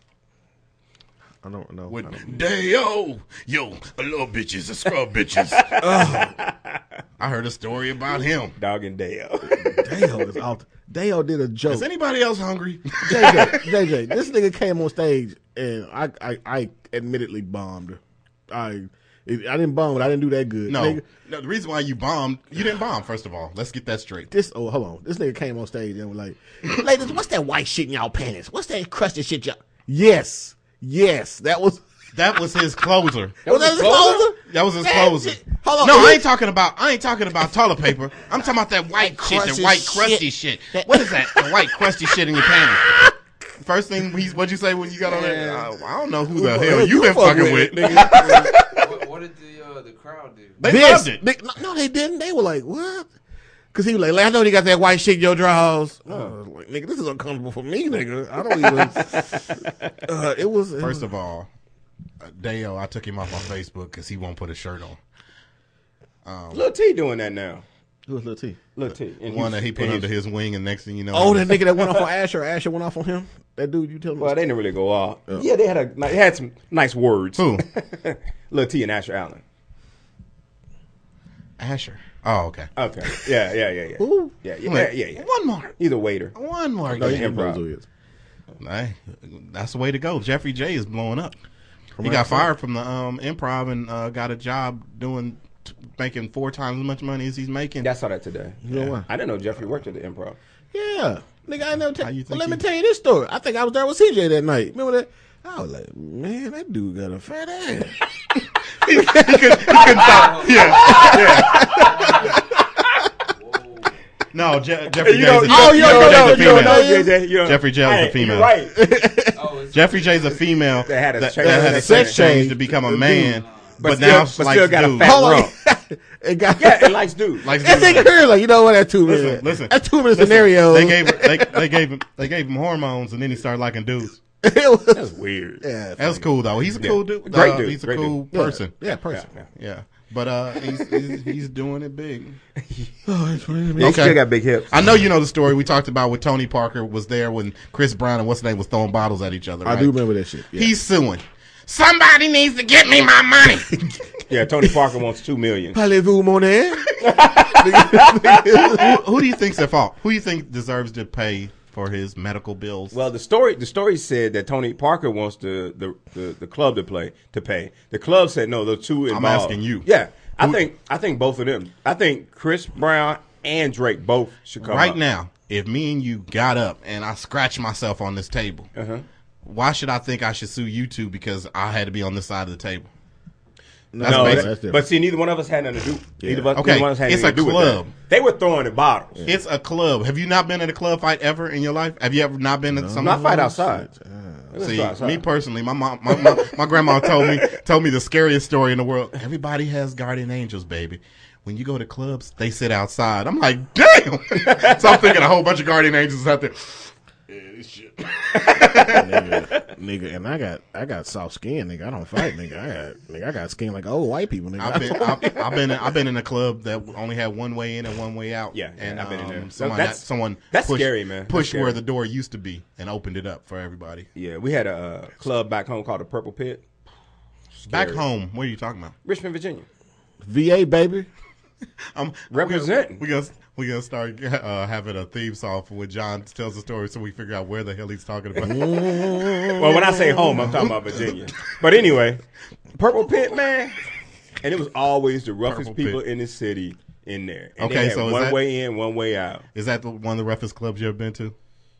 I don't know. With Day-O, yo, a little bitches, a scrub bitches. I heard a story about him. Dog and Dale. Dayo is out. Dayo did a joke. Is anybody else hungry? JJ, this nigga came on stage and I admittedly bombed. I didn't bomb, but I didn't do that good. No, Nigga, no. The reason why you bombed, you didn't bomb. First of all, let's get that straight. hold on. This nigga came on stage and was like, ladies, what's that white shit in y'all panties? What's that crusty shit y'all? Yes, that was. That was his closer. Was that his closer? That was his Man, closer. shit. Hold on. No, I ain't talking about toilet paper. I'm talking about that white shit, that crusty white crusty shit. What is that? The white crusty shit in your panties. First thing, what'd you say when you got on there? I don't know who the hell you been fucking with. What did the crowd do? They This, loved it. no, they didn't. They were like, what? Because he was like, I know you got that white shit in your drawers. I was like, nigga, this is uncomfortable for me, nigga. I don't even. It was. First of all, Day-O, I took him off on Facebook because he won't put a shirt on. Lil T doing that now. Who was Lil T? Lil T. One that he put under his wing, and next thing you know, Oh, that nigga that went off on Asher. Asher went off on him. That dude, you tell me. Well, they didn't really go off. Yeah, they had some nice words. Who? Lil T and Asher Allen. Asher. Oh, okay. Okay. Yeah. Who? Yeah. One more. He's a waiter. One more. No, you game. didn't know who he is. Hey, that's the way to go. Jeffrey J is blowing up. He got fired from the Improv and got a job making 4 times as much money as he's making. I saw that today. You know why? I didn't know Jeffrey worked at the Improv. Yeah. Nigga, I never tell you you. think Well, let me he- tell you this story. I think I was there with CJ that night. Remember that? I was like, man, that dude got a fat ass. he couldn't stop. Yeah. No, Jeffrey You J's a know, Jeffrey J is a female. You're right. Jeffrey J's a female That had a sex change to become a man, but now still got a dudes. fat Hold on. rump. It got Yeah, it likes dudes. Likes that dudes. nigga here like, you know what? That's 2 minutes. Listen. That's 2 minute scenario. They gave him hormones, and then he started liking dudes. It was, That's weird. yeah, That's cool though. He's a cool dude. Great dude. He's a Great cool dude. person. Yeah, person. Yeah. But he's doing it big. Oh, it's really He still got big hips. I know you know the story we talked about with Tony Parker was there when Chris Brown and what's his name was throwing bottles at each other. I Right? do remember that shit. Yeah. He's suing. Somebody needs to get me my money. Yeah, Tony Parker wants $2 million. Parlez-vous, mon air? Who do you think's at fault? Who do you think deserves to pay for his medical bills? Well, the story said that Tony Parker wants the club to pay. The club said no. The two involved. I'm asking you. Yeah, I think both of them. I think Chris Brown and Drake both should come right up. now, if me and you got up and I scratched myself on this table, why should I think I should sue you two because I had to be on this side of the table? No, basic. that's different. but see, neither one of us had nothing to do. Neither Okay, one of us had it's anything a to do with club. that. They were throwing the bottles. It's a club. Have you not been in a club fight ever in your life? Have you ever not been in some? Not fight outside. See, me personally, my mom, my grandma told me the scariest story in the world. Everybody has guardian angels, baby. When you go to clubs, they sit outside. I'm like, damn. So I'm thinking a whole bunch of guardian angels out there. Yeah, this shit. nigga, and I got soft skin, nigga. I don't fight, nigga. I got skin like old white people, nigga. I've been in a club that only had one way in and one way out. Yeah, and I've been in there. Someone That's pushed, scary, man. That's Pushed scary. where the door used to be and opened it up for everybody. Yeah, we had a club back home called the Purple Pit. Back Scary. home, what are you talking about? Richmond, Virginia. VA, baby. Representing. We're gonna start having a theme song for when John tells the story, so we figure out where the hell he's talking about. Well, when I say home, I'm talking about Virginia. But anyway, Purple Pit, man, and it was always the roughest Purple people Pit. in the city in there. And Okay, they had so is one that- way in, one way out. Is that one of the roughest clubs you ever been to?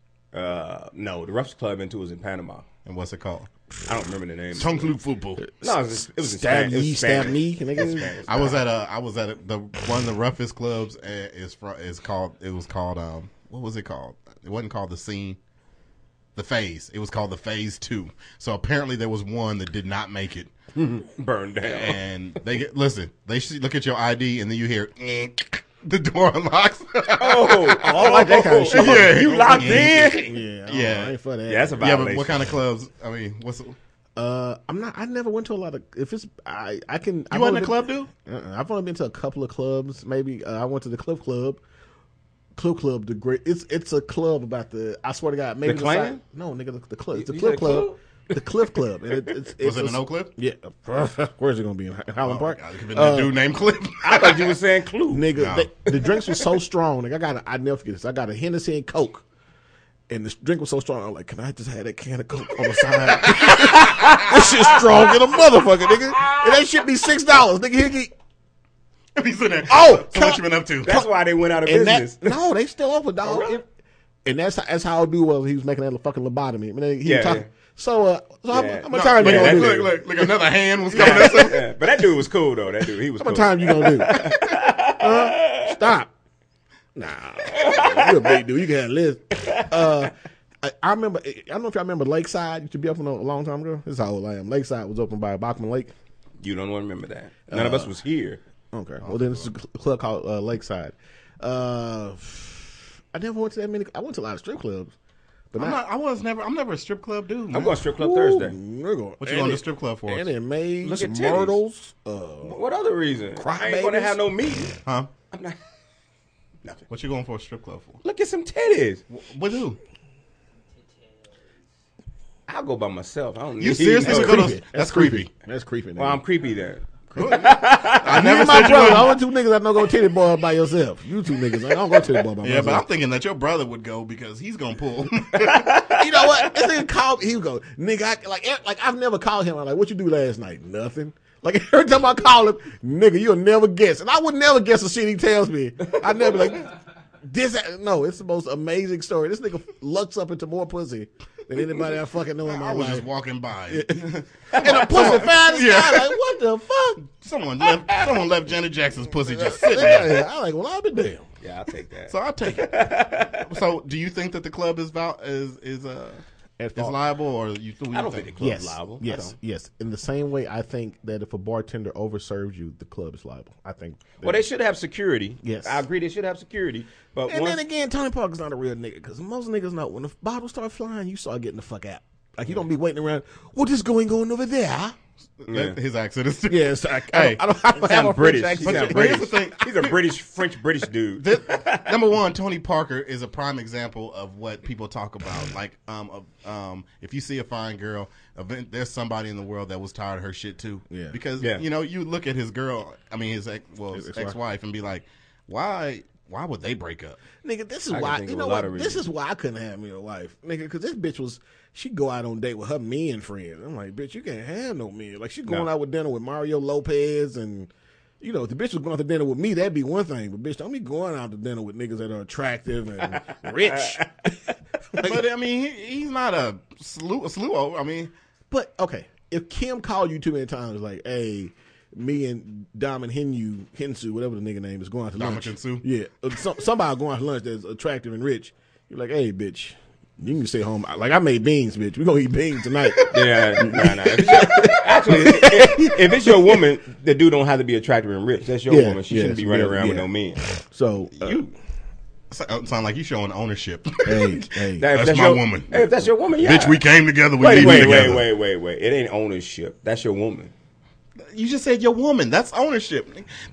No, the roughest club I been to was in Panama. And what's it called? I don't remember the name. Tongue Club Football. No, it was in Stab Spanish. It was ye, stab Spanish. me, nigga. Spanish. I was at the one of the roughest clubs was called what was it called? It wasn't called the Scene, the Phase. It was called the Phase 2. So apparently there was one that did not make it, Burned down. and they should look at your ID and then you hear the door unlocks. I like that kind of shit. Yeah. You locked in? Yeah, Yeah. I ain't for that. Yeah, that's a Yeah, violation. but what kind of clubs? I mean, what's I'm not. I never went to a lot of. If it's, I can. you wasn't a club dude? I've only been to a couple of clubs. Maybe I went to the Cliff Club. Cliff Club, the great. It's a club about the. I swear to God, maybe The Klan? No, nigga, the club. It's the You Cliff said Club. club? The Cliff Club. And it's Was it a- an Oak Cliff? Yeah. Where's it gonna be in Highland Park? God, it could have been that dude named Cliff. I thought you were saying Clue. Nigga, No. the drinks were so strong. Nigga, I never forget this. I got a Hennessy and Coke. And the drink was so strong, I'm like, can I just have that can of Coke on the side? This shit's strong in a motherfucker, nigga. And that shit be $6. Nigga, He's in there. Oh, so what you been up to? That's why they went out of and business. no, they still open, dog. really? And that's how dude was. He was making that fucking lobotomy. I mean, he Yeah, was talking. yeah. So how Yeah. much time you yeah, gonna that do? dude- Look, another hand was coming up. Yeah, but that dude was cool though. That dude, he was How cool. much time you gonna do? Stop. Nah, you're a big dude. You can have a list. I remember. I don't know if y'all remember Lakeside. Used to be open a long time ago. This is how old I am. Lakeside was opened by Bachman Lake. You don't remember that. None of us was here. Okay. Well, then this is a club called Lakeside. I never went to that many. I went to a lot of strip clubs, but I'm never a strip club dude. Man. I'm going strip club Thursday. Nigga. What you going to strip club for? And it made Look at titties. Myrtles. What other reason? Cry I ain't going to babies? have no meat. Huh? I'm not. Nothing. What you going for a strip club for? Look at some titties. What do? I'll go by myself. I don't need You seriously no- would go to? That's creepy. That's creepy. Well, I'm creepy then. I Me never and my said you brother, wouldn't. I went two niggas that don't go titty boy by yourself. You two niggas, I don't go titty boy by Yeah, myself. but I'm thinking that your brother would go because he's gonna pull. You know what? This nigga called. He would go, nigga. Like I've never called him. I'm like, what you do last night? Nothing. Like every time I call him, nigga, you'll never guess, and I would never guess the shit he tells me. I never be like this. No, it's the most amazing story. This nigga lucks up into more pussy than anybody I fucking know in my I was life. just walking by. And the pussy found his Yeah. guy. Like, what the fuck? Someone left Janet Jackson's pussy just sitting there. Yeah, I like, well, I'll be damned. Yeah, I'll take that. So I'll take it. So do you think that the club is liable, or you? I don't think the club's Yes, liable. I yes, don't. yes. In the same way, I think that if a bartender overserves you, the club is liable. I think. Well, they should have security. Yes. I agree. They should have security. But And once, then again, Tony Parker's not a real nigga because most niggas know when the bottles start flying, you start getting the fuck out. Like you don't be waiting around. What is going on over there? Yeah. His accent is. Yes, I Hey, don't have a sound French British. accent. He sound But here's British. the thing. He's a French-British dude. Number one, Tony Parker is a prime example of what people talk about. Like, if you see a fine girl, there's somebody in the world that was tired of her shit too. Yeah. Because Yeah. you look at his girl, his ex-wife, and be like, why would they break up? Nigga, this is I can why think you of know a lot what? of This reasons. is why I couldn't have me a wife, nigga. Because this bitch she'd go out on date with her men friends. I'm like, bitch, you can't have no men. Like she going No. out with dinner with Mario Lopez, and if the bitch was going out to dinner with me, that'd be one thing. But bitch, don't be going out to dinner with niggas that are attractive and rich. But I mean, he's not a slew. I mean, But okay, if Kim called you too many times, like, hey, me and Dom and Hensu, whatever the nigga name is, going out to Dom lunch. and Hensu? Yeah, somebody going out to lunch that's attractive and rich. You're like, hey, bitch, you can stay home. Like I made beans, bitch. We gonna eat beans tonight. Yeah, nah. If it's your woman, the dude don't have to be attractive and rich. That's your Yeah, woman. She yes, shouldn't be running yeah, around with yeah. no men. So sound like you showing ownership. hey, If That's my your woman. Hey, if that's your woman, yeah. Bitch, we came together. We Wait. leaving together. It ain't ownership. That's your woman. You just said your woman. That's ownership.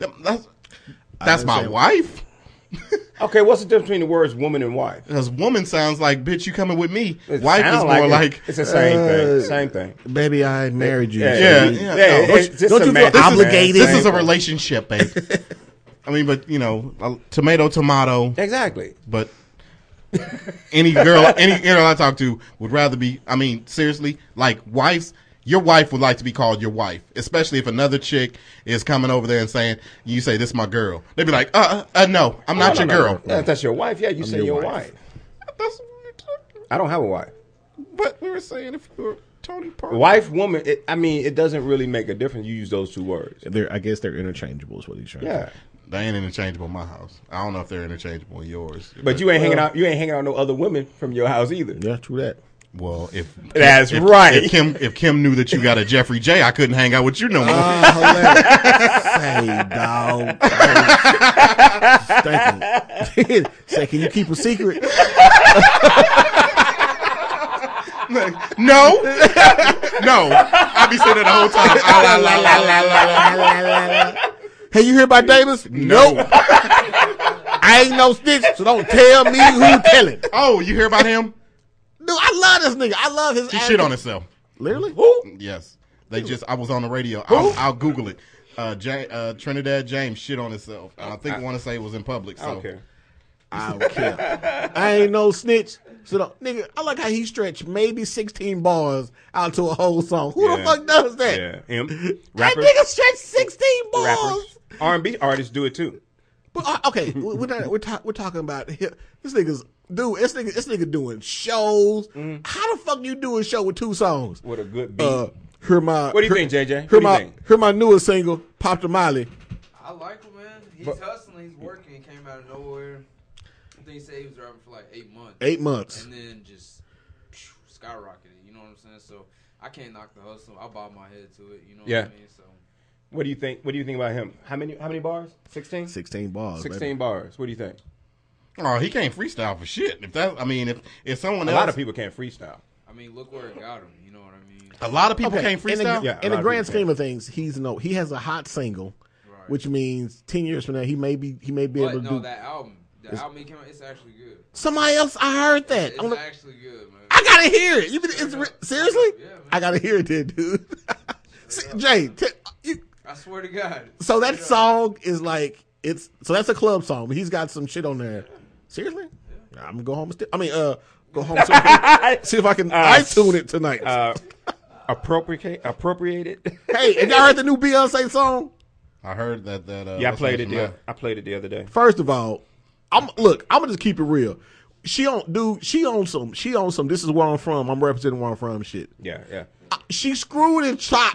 That's my understand. wife. Okay, what's the difference between the words woman and wife? Because woman sounds like, bitch, you coming with me. It Wife is sound more it. like, It's the same thing. Same thing. baby, I married you. Yeah. So No. It's just Don't you feel semantics, man. obligated? this Same is a thing. relationship, babe. I mean, but, tomato. Exactly. But any girl I talk to would rather be, I mean, seriously, like wives, your wife would like to be called your wife, especially if another chick is coming over there and saying, you say, this is my girl. They'd be like, no, I'm not your girl. Yeah, if that's your wife, yeah, you say your wife. That's what we're talking I don't have a wife. about. But we were saying if you were Tony Parker. Wife, woman, it doesn't really make a difference. You use those two words. I guess they're interchangeable. Is what he's trying to Yeah. say. They ain't interchangeable in my house. I don't know if they're interchangeable in yours. But you ain't hanging out. You ain't hanging out with no other women from your house either. Yeah, true that. Well, if That's if, right. If Kim knew that you got a Jeffrey J, I couldn't hang out with you no more. Say, dog. Thank you. Say, can you keep a secret? No, I be saying that the whole time. Hey, you hear about Davis? No. Nope. I ain't no snitch, so don't tell me who telling. Oh, you hear about him? Dude, I love this nigga. I love his. He shit on himself. Literally? Yes, I was on the radio. I'll Google it. Trinidad James shit on himself. I think I want to say it was in public. So. I don't care. I don't care. I ain't no snitch. So, nigga, I like how he stretched maybe 16 bars out to a whole song. Who the Yeah. fuck does that? Yeah, him. That Rappers. nigga stretched 16 bars. Rappers. R&B artists do it too. But okay, we're talking about this nigga's dude. This nigga doing shows. How the fuck you do a show with 2 songs? With a good beat. Hear my. What do you think, JJ? Hear What do you think? Hear my newest single, Pop Tamale. I like him, man. He's hustling. He's working. He came out of nowhere. I think he said he was driving for like 8 months. 8 months. And then just skyrocketed. You know what I'm saying? So I can't knock the hustle. I bob my head to it. You know Yeah. what I mean? So What do you think? What do you think about him? How many bars? 16? 16 bars. 16 baby. bars. What do you think? Oh, he can't freestyle for shit. If someone A else, lot of people can't freestyle. I mean, look where it got him. You know what I mean? a lot of people Okay, can't in the, freestyle. Yeah. in a the lot of grand people scheme of things, he has a hot single, Right. which means 10 years from now he may be able But to no, do. that album he came out, it's actually good. Somebody else, I heard that. It's actually good, man. I gotta hear it. Seriously? Yeah, man. I gotta hear it, then, dude. Jay, I swear to God. so that song is like that's a club song, but he's got some shit on there. Seriously? I'm gonna go home and go home. See if I can iTune it tonight. Appropriate it. Hey, and y'all heard the new Beyonce song? I heard that. Yeah, I played it. Yeah, I played it the other day. First of all, I'm gonna just keep it real. She owns some. This is where I'm from. I'm representing where I'm from. Shit. Yeah. She screwed and chopped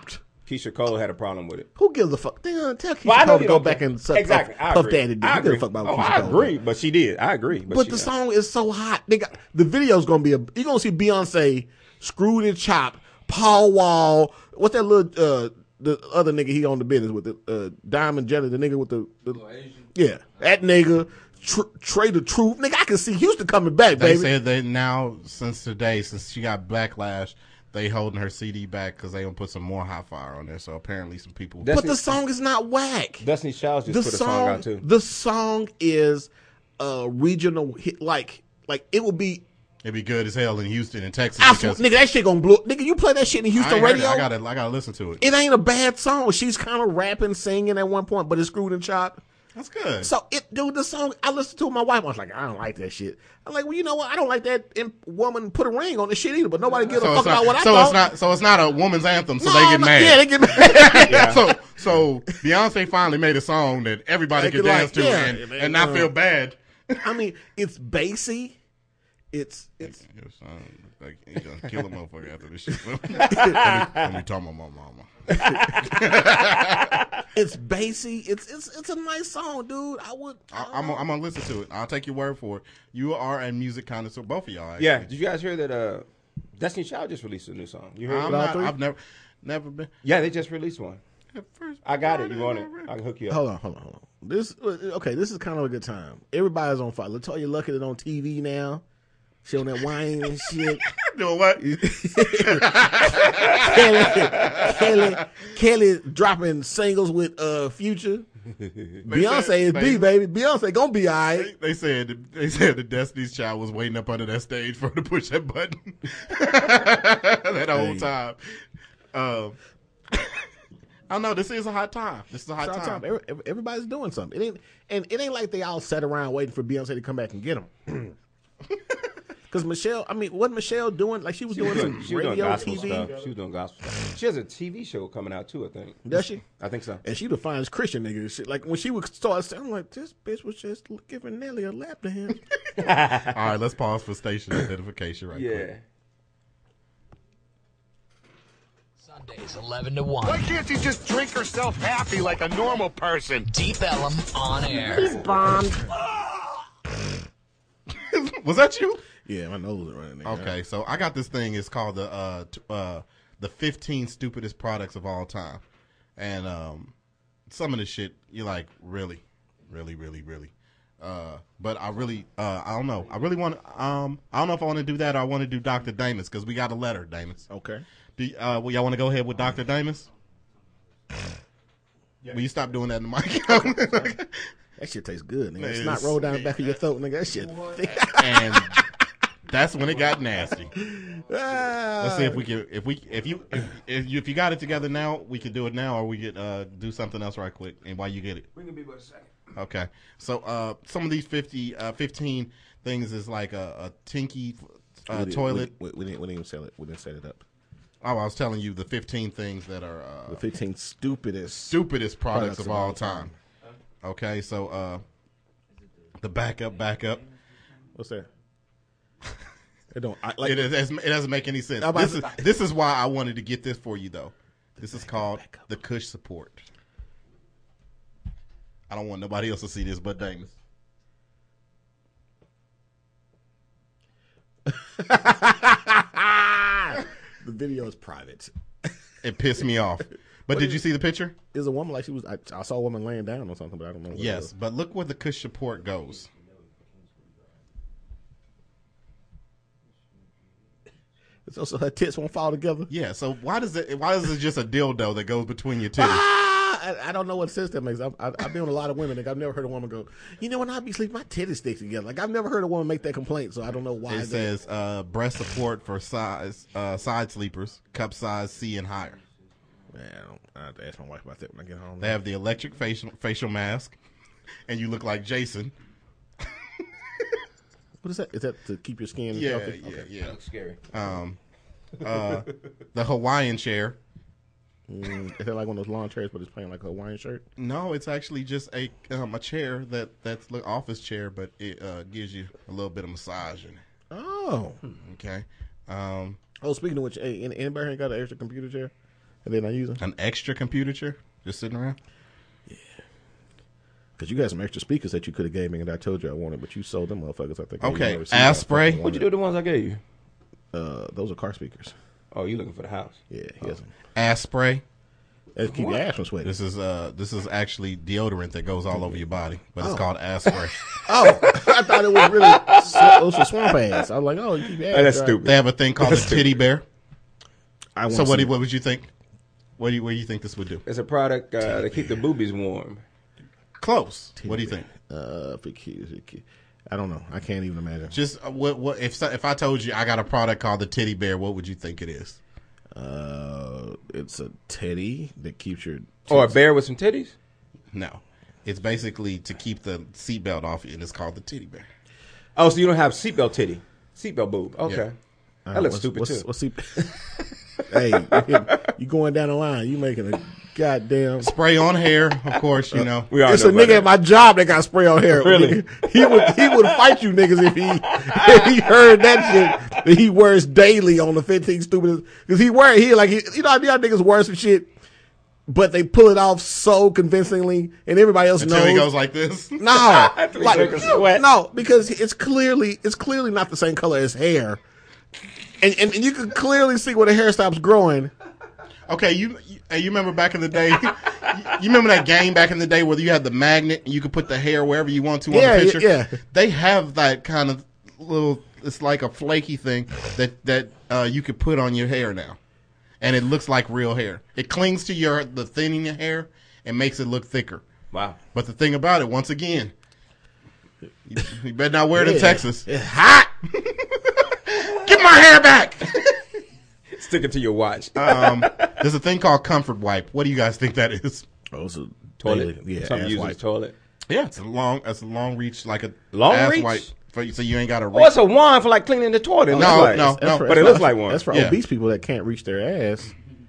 Keisha Cole had a problem with it. Who gives a fuck? Damn, tell Keisha Well, I know Cole to you go don't back care. and suck exactly. I Puff agree. Daddy dick. I Who gives agree. a fuck about Oh, Keisha I Cole? agree, but she did. I agree, But the song is so hot. The video's gonna be you're gonna see Beyonce screwed and chopped, Paul Wall. What's that little the other nigga he on the business with the Diamond Jelly, the nigga with the yeah, that nigga Trey the Truth. Nigga, I can see Houston coming back, They baby. said that now since she got backlash, they holding her CD back because they gonna put some more hot fire on there. So apparently some people. But the song is not whack. Destiny Childs just put a song out too. The song is a regional hit, like it would be. It'd be good as hell in Houston and Texas. Nigga, that shit gonna blow. Nigga, you play that shit in Houston radio. I gotta listen to it. It ain't a bad song. She's kind of rapping, singing at one point, but it's screwed and chopped. That's good. So the song I listened to with my wife. I was like, I don't like that shit. I'm like, well, you know what? I don't like that woman put a ring on the shit either. But nobody gives a fuck about what I thought. So it's not a woman's anthem. So they get mad. Yeah, they get mad. So Beyonce finally made a song that everybody could dance to and not feel bad. I mean, it's bassy. It's Your son, like, he gonna kill a motherfucker after this shit. let me talk to my mama. it's bassy. It's a nice song, dude. I'm gonna listen to it. I'll take your word for it. You are a music connoisseur, both of y'all. Actually. Yeah, did you guys hear that? Destiny Child just released a new song. You heard it? I've never been. Yeah, they just released one. I got it. You want it? I can hook you up. Hold on. This is kind of a good time. Everybody's on fire. Latoya Luckett is on TV now. She on that wine and shit. Doing what? Kelly dropping singles with Future. Beyonce is B, baby. Beyonce gonna be all right. They said the Destiny's Child was waiting up under that stage for her to push that button that whole time. I know this is a hot time. This is a hot time. Everybody's doing something. It ain't like they all sat around waiting for Beyonce to come back and get them. Because Michelle, wasn't Michelle doing, like she was doing some radio, gospel TV? stuff. She was doing gospel stuff. She has a TV show coming out too, I think. Does she? I think so. And she the finest Christian nigga and shit. Like when she would start saying, I'm like, this bitch was just giving Nelly a lap dance. All right, let's pause for station identification quick. Yeah. Sundays 11 to 1. Why can't you just drink herself happy like a normal person? Deep Ellum on air. He's bombed. Was that you? Yeah, my nose is running. Okay, so I got this thing. It's called the 15 stupidest products of all time, and some of the shit you're like, really. But I really, I don't know. I really want. I don't know if I want to do that or I want to do Dr. Damus because we got a letter, Damus. Okay. Well, y'all want to go ahead with Dr. Damus? Will you stop doing that in the mic? That shit tastes good, nigga. It's not roll down the back of your throat, nigga. That shit thick. And that's when it got nasty. Let's see if we can. If you got it together now, we can do it now, or we could do something else right quick. And while you get it, We can be about a second. okay. So some of these 15 things is like a Tinky toilet. We didn't even sell it. We didn't set it up. Oh, I was telling you the 15 things that are The 15 stupidest products of all time. Okay, so the backup. What's that? It don't. It doesn't make any sense. This is why I wanted to get this for you though. This is called the Cush support. I don't want nobody else to see this but Damus. The video is private. It pissed me off. But did you see the picture? Is a woman like she was? I saw a woman laying down or something, but I don't know. What Yes, but look where the Cush support goes. So her tits won't fall together. Yeah. So why does it just a dildo that goes between your titties? I don't know what sense that makes. I've been with a lot of women. Like, I've never heard a woman go, you know, when I be sleeping, my titties stick together. Like, I've never heard a woman make that complaint, so I don't know why. It says breast support for side sleepers, cup size C and higher. Man, I have to ask my wife about that when I get home. They have the electric facial mask, and you look like Jason. What is that? Is that to keep your skin Yeah, healthy? yeah, Okay. yeah. Looks scary. The Hawaiian chair. Is that like one of those lawn chairs, but it's playing like a Hawaiian shirt? No, it's actually just a chair that's like office chair, but it gives you a little bit of massage in it. Oh. Okay. Oh, speaking of which, hey, anybody ain't got an extra computer chair? and they're not using? An extra computer chair just sitting around? Because you got some extra speakers that you could have gave me, and I told you I wanted, but you sold them motherfuckers. I think. Okay, You never Asprey. seen that. What'd you do with the ones I gave you? Those are car speakers. Oh, you looking for the house? Yeah, he has them. Aspray. They keep your ass from sweating. This is actually deodorant that goes all over your body, but it's called Aspray. Oh, I thought it was really those were swamp ass. I was like, oh, you keep your ass That's dry. stupid. They have a thing called a titty bear. I So what would you think? What do you think this would do? It's a product to keep the boobies warm. Close. What do you think? I don't know. I can't even imagine. Just what if I told you I got a product called the titty bear? What would you think it is? It's a teddy that keeps your. Or a bear with some titties? No, it's basically to keep the seatbelt off you, and it's called the titty bear. Oh, so you don't have seatbelt titty. Seatbelt boob. Okay. Yeah. That looks stupid, too. What's he? Hey, you going down the line? You making a goddamn. Spray on hair, of course. You know. We all It's know a about nigga that. at my job that got spray on hair. Really? He would fight you niggas if he heard that shit that he wears daily on the 15 stupid because he you know how niggas wear some shit, but they pull it off so convincingly and everybody else Until knows. he goes like this. No, Like, sweat. no, because it's clearly not the same color as hair, and you can clearly see where the hair stops growing. Okay, you remember back in the day? You remember that game back in the day where you had the magnet and you could put the hair wherever you want to on Yeah, the picture? yeah. They have that kind of little. It's like a flaky thing that you could put on your hair now, and it looks like real hair. It clings to the thin in your hair and makes it look thicker. Wow. But the thing about it, once again, you better not wear it in Yeah. Texas. It's hot. Get my hair back. Stick it to your watch. There's a thing called Comfort Wipe. What do you guys think that is? Oh, it's a Toilet. yeah, Something ass used wipe. as toilet. Yeah, it's a long reach, like a Long ass reach? wipe, so you ain't got to reach. Oh, it's a wand for like cleaning the toilet. It looks No, like. no. That's for- But it that's looks for- like one. That's for Yeah. obese people that can't reach their ass.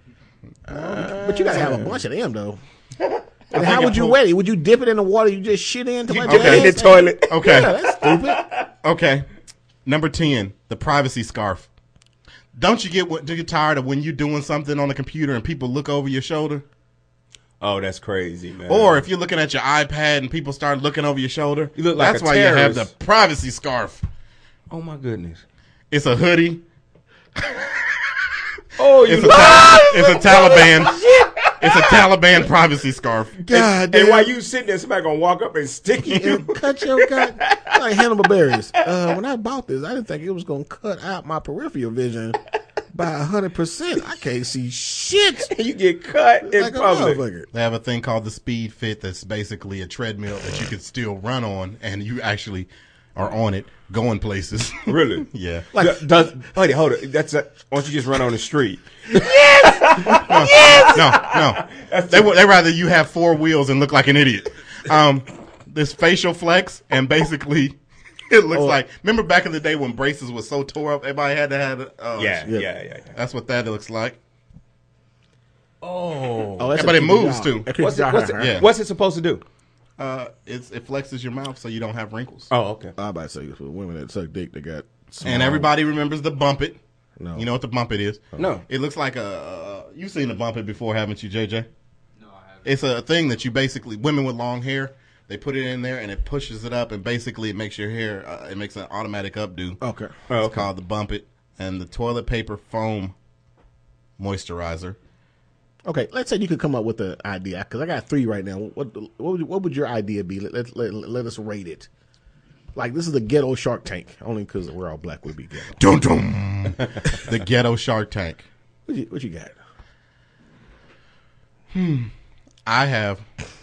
But you gotta have a bunch of them though. And how would you wet it? Would you dip it in the water you just shit in to let your okay. In ass the toilet. Okay, Yeah, that's stupid. okay. Number 10, the privacy scarf. Don't you get tired of when you're doing something on the computer and people look over your shoulder? Oh, that's crazy, man. Or if you're looking at your iPad and people start looking over your shoulder, You look like that's a why you have the terrorist. privacy scarf. Oh my goodness. It's a hoodie. Oh, you It's a Taliban. It's a Taliban privacy scarf. God And damn. while you sitting there, somebody gonna walk up and stick you. Cut your god like Hannibal Berries. When I bought this, I didn't think it was gonna cut out my peripheral vision by 100%. I can't see shit You get cut in like a public. motherfucker. They have a thing called the Speed Fit that's basically a treadmill that you can still run on, and you actually are on it, going places. Really? Yeah. Buddy, hold it. That's why don't you just run on the street? No. They rather you have four wheels and look like an idiot. This facial flex, and basically it looks like. Remember back in the day when braces was so tore up, everybody had to have. Yeah. That's what that looks like. Oh. Oh, that's But a it keep moves, down. too. That keeps down. Yeah. What's it supposed to do? It flexes your mouth so you don't have wrinkles. Oh, okay. I about to say for women that suck dick, they got small. And everybody remembers the bump it. No. You know what the bump it is? No. It looks like you've seen the bump it before, haven't you, JJ? No, I haven't. It's a thing that you basically, women with long hair, they put it in there and it pushes it up, and basically it makes your hair, it makes an automatic updo. Okay. It's called the bump it. And the toilet paper foam moisturizer. Okay, let's say you could come up with an idea because I got 3 right now. What would your idea be? Let us rate it. Like this is the ghetto Shark Tank, only because we're all black would be ghetto. Dum dum. The ghetto Shark Tank. What you got? I have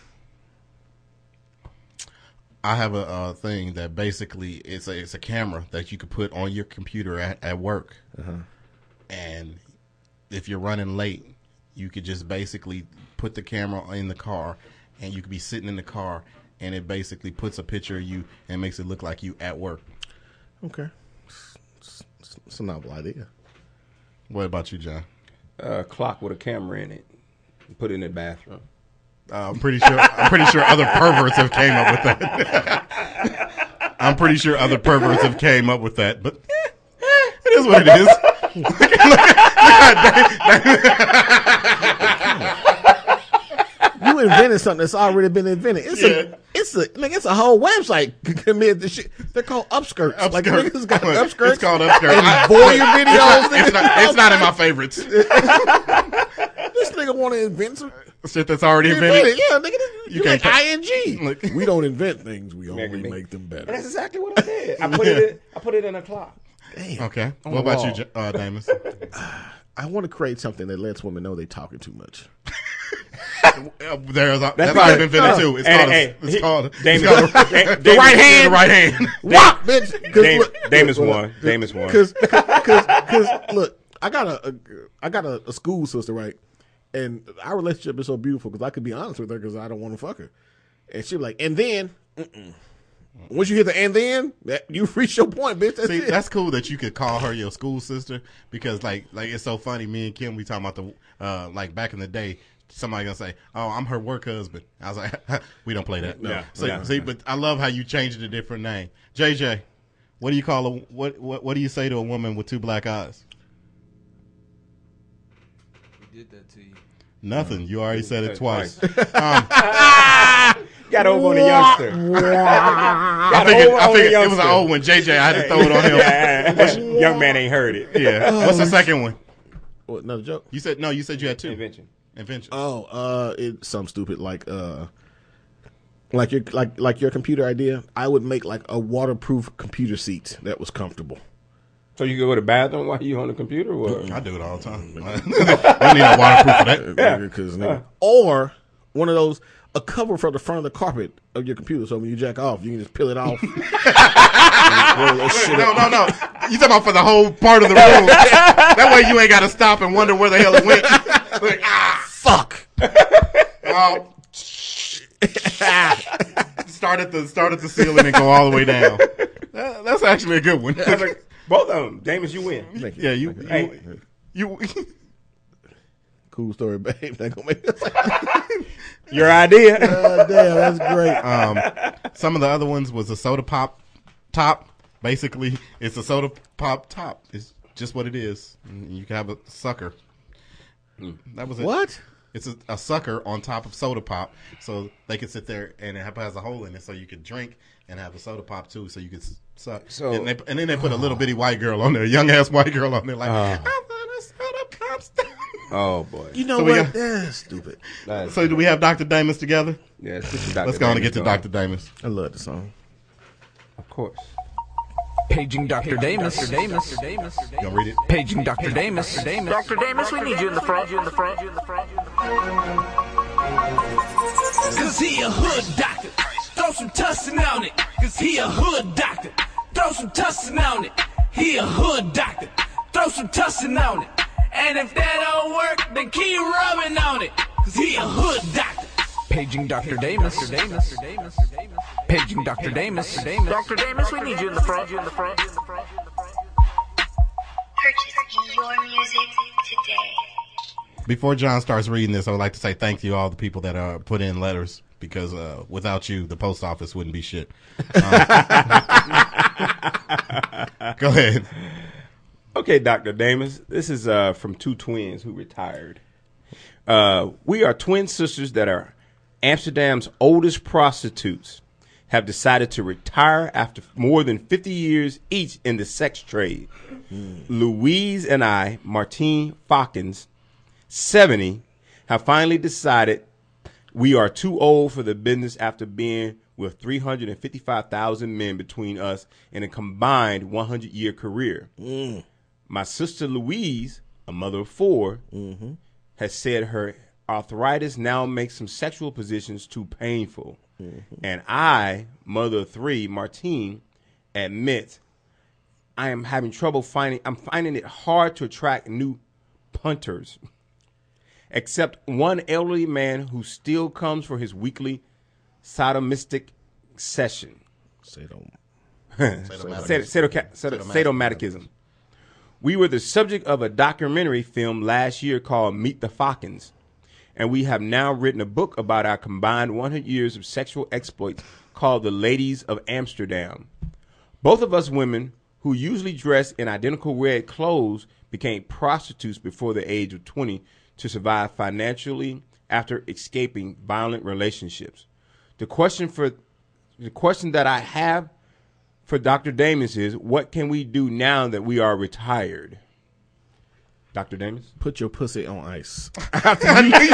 a thing that basically it's a camera that you could put on your computer at work, and if you're running late, you could just basically put the camera in the car, and you could be sitting in the car, and it basically puts a picture of you and makes it look like you at work. Okay, it's a novel idea. What about you, John? Clock with a camera in it. Put it in the bathroom. I'm pretty sure other perverts have came up with that. I'm pretty sure other perverts have came up with that, but it is what it is. inventing something that's already been invented. It's a whole website committed to shit. They're called upskirts. Like niggas got upskirts. It's called upskirts. And voyeur videos. It's not in my favorites. This nigga want to invent some Shit that's already invented. Yeah, nigga. You can't like ING. We don't invent things. We only make them And better. that's exactly what I did. I put it in a clock. Damn. Okay. What about you, Damus? I want to create something that lets women know they talking too much. That's already been invented too. It's called the right hand. The right hand. What, bitch? Damus won. Damus won. Because look, I got a school sister, right? And our relationship is so beautiful because I could be honest with her because I don't want to fuck her. And she be like, and then, once you hit the and then, you reach your point, bitch. That's it. That's cool that you could call her your school sister because like it's so funny. Me and Kim, we talking about the like back in the day. Somebody gonna say, "Oh, I'm her work husband." I was like, "We don't play that." No. See, but I love how you changed it a different name. JJ, what do you call what do you say to a woman with two black eyes? Who did that to you? Nothing. You already said it twice. Got over on the youngster. I figured it was an old one. JJ, I had to throw it on him. Young man ain't heard it. Yeah. What's the second one? What, another joke? You said you had two. Invention. Oh, it's something stupid like your computer idea. I would make like a waterproof computer seat that was comfortable. So you can go to the bathroom while you on the computer? Or? I do it all the time. I need a waterproof for that. Or one of those, a cover for the front of the carpet of your computer, so when you jack off, you can just peel it off. No. You talking about for the whole part of the room. That way you ain't got to stop and wonder where the hell it went. Like, fuck. Start at the ceiling and go all the way down. That's actually a good one. Both of them. Damus, you win. Yeah, you cool story, babe. That gonna make your idea. Damn, that's great. Some of the other ones was a soda pop top. Basically, it's a soda pop top. It's just what it is. You can have a sucker. That was it. What? It's a sucker on top of soda pop, so they can sit there and it has a hole in it, so you can drink and have a soda pop too, so you can suck. So and then they put a little bitty white girl on there, young ass white girl on there, like I want a soda pop. Oh boy! You know what? That's stupid. So do we have Dr. Damus together? Yeah, let's go on and get to Dr. Damus. I love the song. Of course. Paging Dr. Damus. You gonna read it? Paging Dr. Damus. Dr. Damus, we need you in the front. Cause he a hood doctor. Throw some tussin on it. Cause he a hood doctor. Throw some tussin on it. He a hood doctor. Throw some tussin on it. And if that don't work, then keep rubbing on it. Cause he a hood doctor. Paging Dr. Damus. Paging Dr. Damus. Dr. Damus, we need you in the front. Purchase your music today. Before John starts reading this, I would like to say thank you to all the people that put in letters, because without you, the post office wouldn't be shit. Go ahead. Okay, Dr. Damus. This is from two twins who retired. We are twin sisters that are Amsterdam's oldest prostitutes, have decided to retire after more than 50 years each in the sex trade. Louise and I, Martine Falkins, 70, have finally decided we are too old for the business after being with 355,000 men between us in a combined 100-year career. My sister Louise, a mother of 4, has said her arthritis now makes some sexual positions too painful. And I, mother of 3, Martine, admit I am having trouble I'm finding it hard to attract new punters. Except one elderly man who still comes for his weekly sadomasochistic session. Sadomasochism. We were the subject of a documentary film last year called Meet the Falkins, and we have now written a book about our combined 100 years of sexual exploits called The Ladies of Amsterdam. Both of us women, who usually dress in identical red clothes, became prostitutes before the age of 20 to survive financially after escaping violent relationships. The question that I have for Dr. Damus is, what can we do now that we are retired? Dr. Damus? Put your pussy on ice. After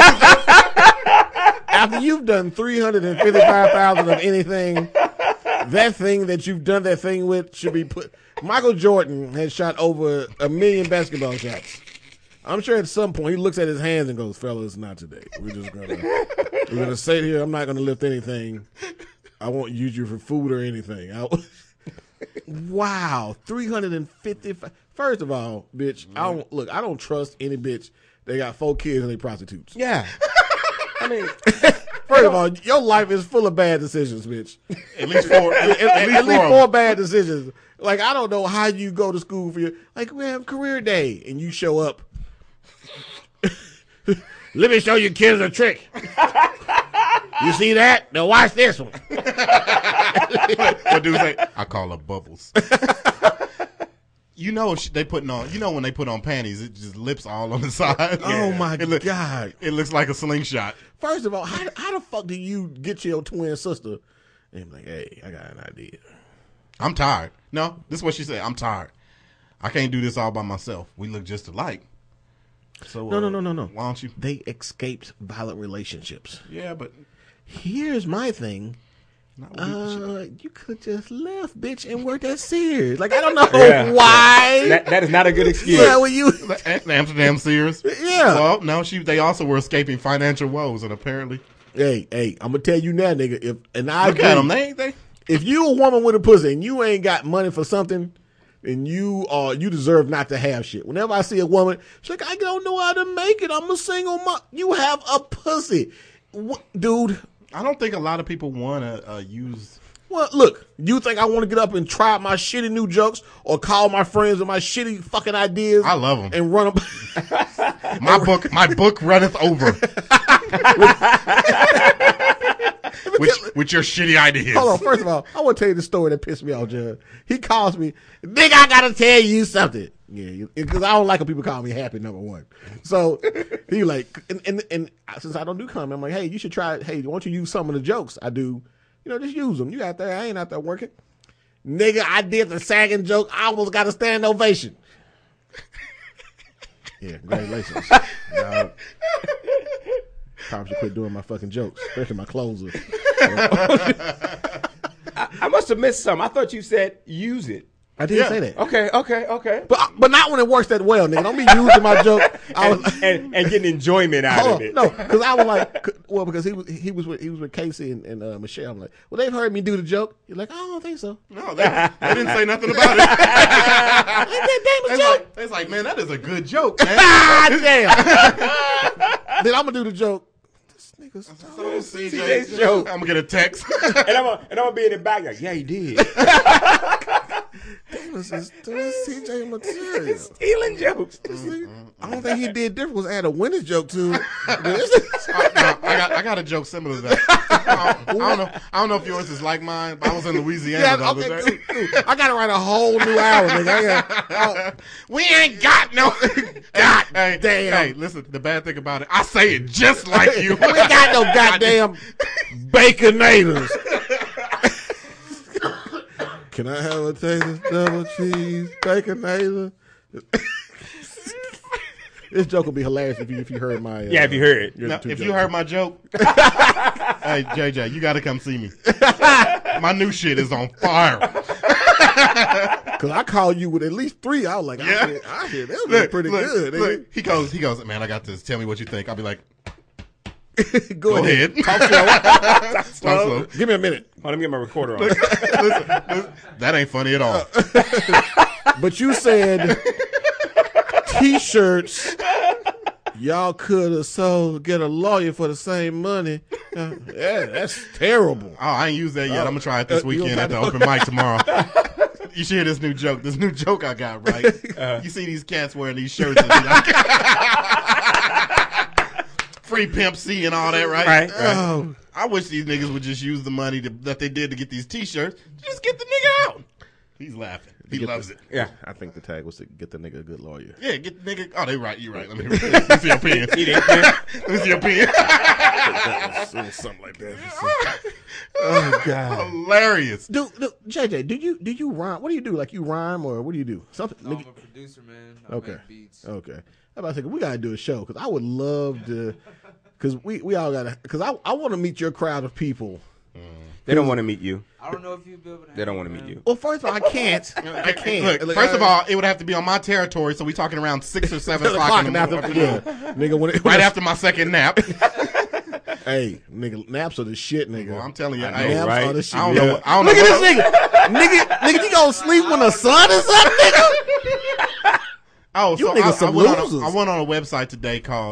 you've done 355,000 of anything, that thing that you've done that thing with should be put. Michael Jordan has shot over 1 million basketball shots. I'm sure at some point he looks at his hands and goes, "Fellas, not today. We're gonna sit here. I'm not gonna lift anything. I won't use you for food or anything." Wow, 355. First of all, bitch, I don't trust any bitch. They got 4 kids and they prostitutes. Yeah. I mean, first of all, your life is full of bad decisions, bitch. At least 4. At least 4 bad decisions. Like, I don't know how you go to school for like, we have career day and you show up. Let me show you kids a trick. You see that? Now watch this one. What do you say? I call her Bubbles. You know they putting on. You know when they put on panties, it just lips all on the side. Oh my God! It looks like a slingshot. First of all, how the fuck do you get your twin sister? And I'm like, hey, I got an idea. I'm tired. No, this is what she said. I'm tired. I can't do this all by myself. We look just alike. So No. Why don't you? They escaped violent relationships. Yeah, but here's my thing. You could just left, bitch, and worked at Sears. Like, I don't know why. That is not a good excuse. Yeah, when you Amsterdam Sears. Yeah. Well, no, they also were escaping financial woes, and apparently. Hey, I'm gonna tell you now, nigga. Look at them, they. If you a woman with a pussy and you ain't got money for something, and you deserve not to have shit. Whenever I see a woman, she's like, I don't know how to make it. I'm a single mom. You have a pussy, dude. I don't think a lot of people want to use. Well, look, you think I want to get up and try my shitty new jokes or call my friends with my shitty fucking ideas? I love them and run them. my book runneth over. with your shitty ideas. Hold on, first of all, I want to tell you the story that pissed me off, Judd. He calls me, nigga, I gotta tell you something. Yeah, because I don't like when people call me happy, number one. So he like, and since I don't do comedy, I'm like, hey, you should try it. Hey, why don't you use some of the jokes I do? Just use them. You out there, I ain't out there working. Nigga, I did the sagging joke. I almost got a standing ovation. Yeah, congratulations. Probably should quit doing my fucking jokes, especially my closer. I must have missed something. I thought you said use it. I didn't say that. Okay. But not when it works that well, nigga. Don't be using my joke. And getting enjoyment out of it. No, because I was like, well, because he was with Casey and Michelle. I'm like, well, they've heard me do the joke. You're like, I don't think so. No, they didn't say nothing about it. It's like, man, that is a good joke, man. Damn. Then I'm gonna do the joke. This nigga's so CJ's joke. I'm gonna get a text, and I'm gonna be in the back like, yeah, he did. This is CJ material. Stealing jokes. I don't think he did different was add a winner's joke to it. I got a joke similar to that. I don't know if yours is like mine, but I was in Louisiana the other day. Cool. I gotta write a whole new hour, nigga. We ain't got no God damn. Hey, listen, the bad thing about it, I say it just like you. We ain't got no goddamn baconators. Can I have a taste of double cheese baconator? This joke will be hilarious if you heard my. If you heard it. If you heard my joke, hey JJ, you got to come see me. My new shit is on fire. Cause I call you with at least 3. I was like, I hear that was pretty good. Look, he goes, man, I got this. Tell me what you think. I'll be like, go ahead. Talk slow. Give me a minute. Let me get my recorder on. Listen, that ain't funny at all. But you said T-shirts. Y'all could have get a lawyer for the same money. Yeah, that's terrible. Oh, I ain't used that yet. I'm gonna try it this weekend at the open mic tomorrow. You should hear this new joke. This new joke I got, right? You see these cats wearing these shirts. Free Pimp C and all that, right? Right. I wish these niggas would just use the money that they did to get these T-shirts. Just get the nigga out. He's laughing. He loves it. Yeah. I think the tag was to get the nigga a good lawyer. Yeah, get the nigga. Oh, they right. You right. Let me see your pen. Let me see your pen. Something like that. Oh God. Hilarious. Dude, JJ, do you rhyme? What do you do? Like you rhyme or what do you do? Something. I'm Nigga, a producer, man. I okay. make beats. Okay. I'm about to say we gotta do a show because I would love to. Because we all gotta. Because I want to meet your crowd of people. They don't want to meet you. I don't know if you'll be able to. They don't want to meet you. Well, first of all, I can't. I can't. Look, first of all, it would have to be on my territory, so we talking around 6 or 7 o'clock in the morning. Yeah, nigga. Right after my second nap. Hey, nigga, naps are the shit, nigga. Well, I'm telling you, I know, hey, naps right? are the shit. I don't know. I don't Look know at this nigga. You gonna sleep when the sun is up, nigga? Oh, You so niggas some losers. I went on a website today called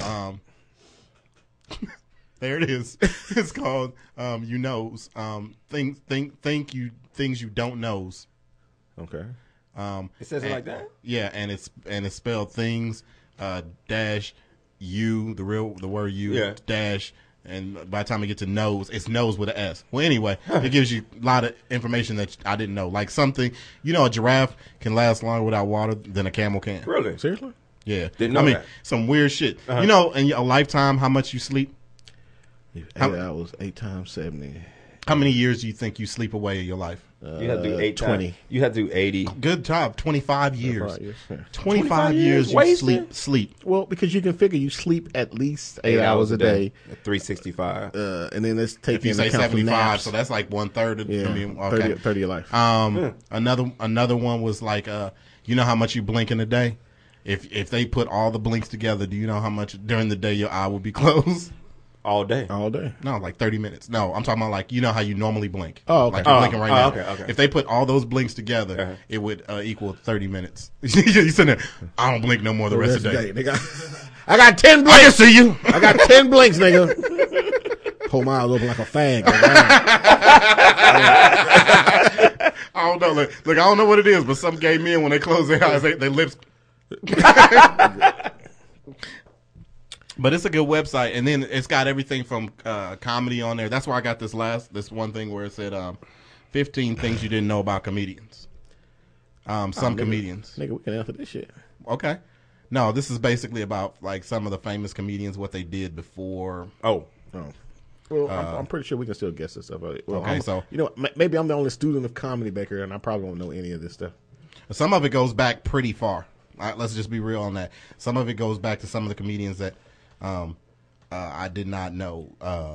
there it is. It's called You Knows. Things you don't knows. Okay. It says it like that? Yeah, and it's spelled things dash you, the word you, Yeah. dash, and by the time you get to knows, it's knows with an S. Well, anyway, it gives you a lot of information that I didn't know. Like something, a giraffe can last longer without water than a camel can. Really? Seriously? Yeah. Didn't know that. Some weird shit. In a lifetime, how much you sleep? 8 hours, 8 times 70. How many years do you think you sleep away in your life? You have to do 8 20. times. You have to do 80. Good job. 25 years. 25 years, yeah. 25 years you wasted? sleep. Well, because you can figure you sleep at least 8 hours a day. At 365. And then let's take If you into say account for 75, naps. so that's like 1/3 of, Yeah, okay. 30 of your life. Another one was like, you know how much you blink in a day? If they put all the blinks together, do you know how much during the day your eye will be closed? All day. All day. No, like 30 minutes. No, I'm talking about like, you know how you normally blink. Oh, okay. Like you're blinking right now. okay. If they put all those blinks together, it would equal 30 minutes. You sitting there, I don't blink no more the rest of the day. Nigga. I got 10 I blinks. can see you. I got 10 blinks, nigga. Pull my eyes open like a fag. I don't know. Look, I don't know what it is, but some gay men, when they close their eyes, their lips. But it's a good website, and then it's got everything from comedy on there. That's where I got this one thing where it said 15 things you didn't know about comedians. Comedians. Nigga, we can answer this shit. Okay. No, this is basically about like some of the famous comedians, what they did before. Oh. Well, I'm pretty sure we can still guess this stuff. Well, Okay, so maybe I'm the only student of comedy, Baker, and I probably won't know any of this stuff. some of it goes back pretty far. Let's just be real on that. Some of it goes back to some of the comedians that I did not know.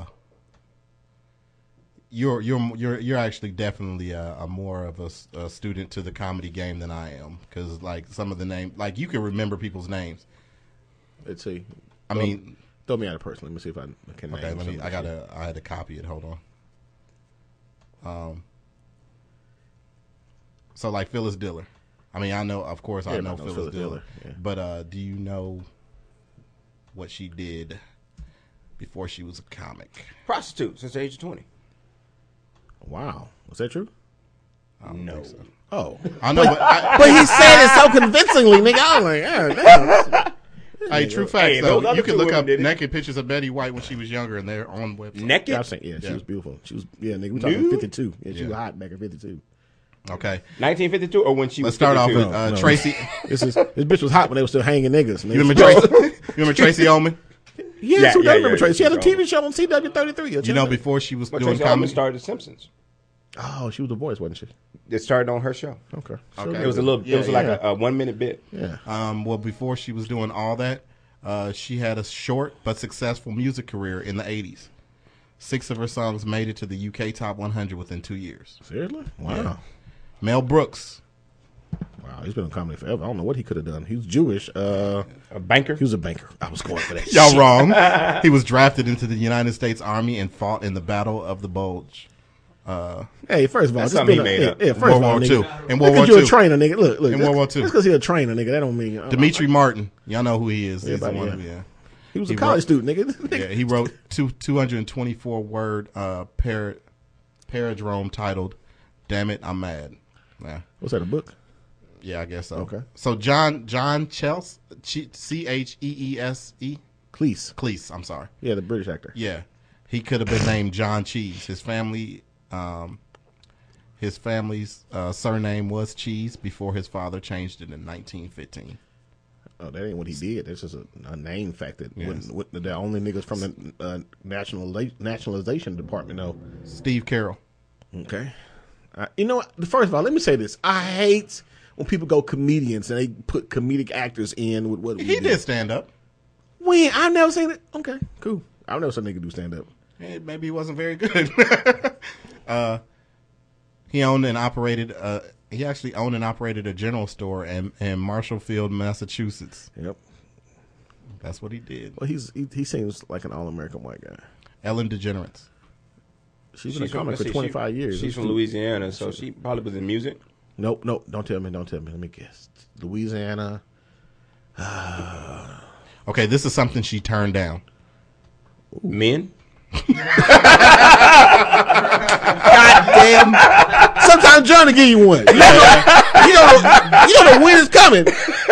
You're actually definitely a more of a student to the comedy game than I am, because like some of the names, like you can remember people's names. Let's see. I mean, throw me out a person. Let me see if I can. okay, name let me. some of this shit. I had to copy it. Hold on. So like Phyllis Diller. I mean, I know, of course, I know Everybody knows Phyllis Diller. yeah. But do you know what she did before she was a comic? Prostitute since the age of 20. Wow, was that true? I don't think so. Oh, I know, but he said it so convincingly, nigga. I was like, damn. hey, true facts, those though. other You can two look women up did it. naked pictures of Betty White when she was younger, and they're on website. Naked? Yeah, she was beautiful. She was, nigga. We talking Nude? 52. Yeah, she Yeah. was hot back in 52. Okay. 1952 or when she Let's was start off 52? with No. Tracy. This bitch was hot when they were still hanging niggas. You remember Tracy? You remember Tracy Ullman? Yes, who doesn't remember yeah, Tracy? She had a Tracy TV show on CW33. You know, before she was Well, doing Tracy Ullman comedy. started The Simpsons. Oh, she was the voice, wasn't she? It started on her show. Okay. Okay. It was a little. Yeah, it was like yeah. a 1 minute bit. Yeah. Well, before she was doing all that, she had a short but successful music career in the 80s. 6 of her songs made it to the UK Top 100 within 2 years. Seriously? Wow. Yeah. Mel Brooks. Wow, he's been on comedy forever. I don't know what he could have done. He was Jewish. A banker. He was a banker. I was going for that. Y'all shit. wrong. He was drafted into the United States Army and fought in the Battle of the Bulge. Hey, first of all, That's just something been he made up. yeah, first World of all, War nigga, II. In World look War at you II. a trainer, nigga. Look. In World War II. Just because he's a trainer, nigga, that don't mean Dimitri Martin. Y'all know who he is. He's the Everybody, one. yeah. Yeah. He was a He college wrote- student, nigga. Yeah, he wrote 224-word paradrome titled "Damn It, I'm Mad." Yeah, What's that, a book? yeah, I guess so. Okay. So John Chelse, Cheese, Cleese. I'm sorry. Yeah, the British actor. Yeah, he could have been named John Cheese. His family his family's surname was Cheese before his father changed it in 1915. Oh, that ain't what he did. That's just a name fact that Yes. the only niggas from the nationalization department know. Steve Carroll. Okay. You know what? First of all, let me say this. I hate when people go comedians and they put comedic actors in with what we He do. did stand up. When? I've never seen it. Okay, cool. I've never seen a nigga do stand up. Maybe he wasn't very good. He owned and operated. He actually owned and operated a general store in Marshallfield, Massachusetts. Yep. That's what he did. Well, he seems like an all-American white guy. Ellen DeGeneres. She's been a comic for 25 years. She's from Louisiana, so she probably was in music. Nope. Don't tell me. Let me guess. Louisiana. Okay, this is something she turned down. Men? Goddamn. Sometimes John will give you one. You don't know when it's coming.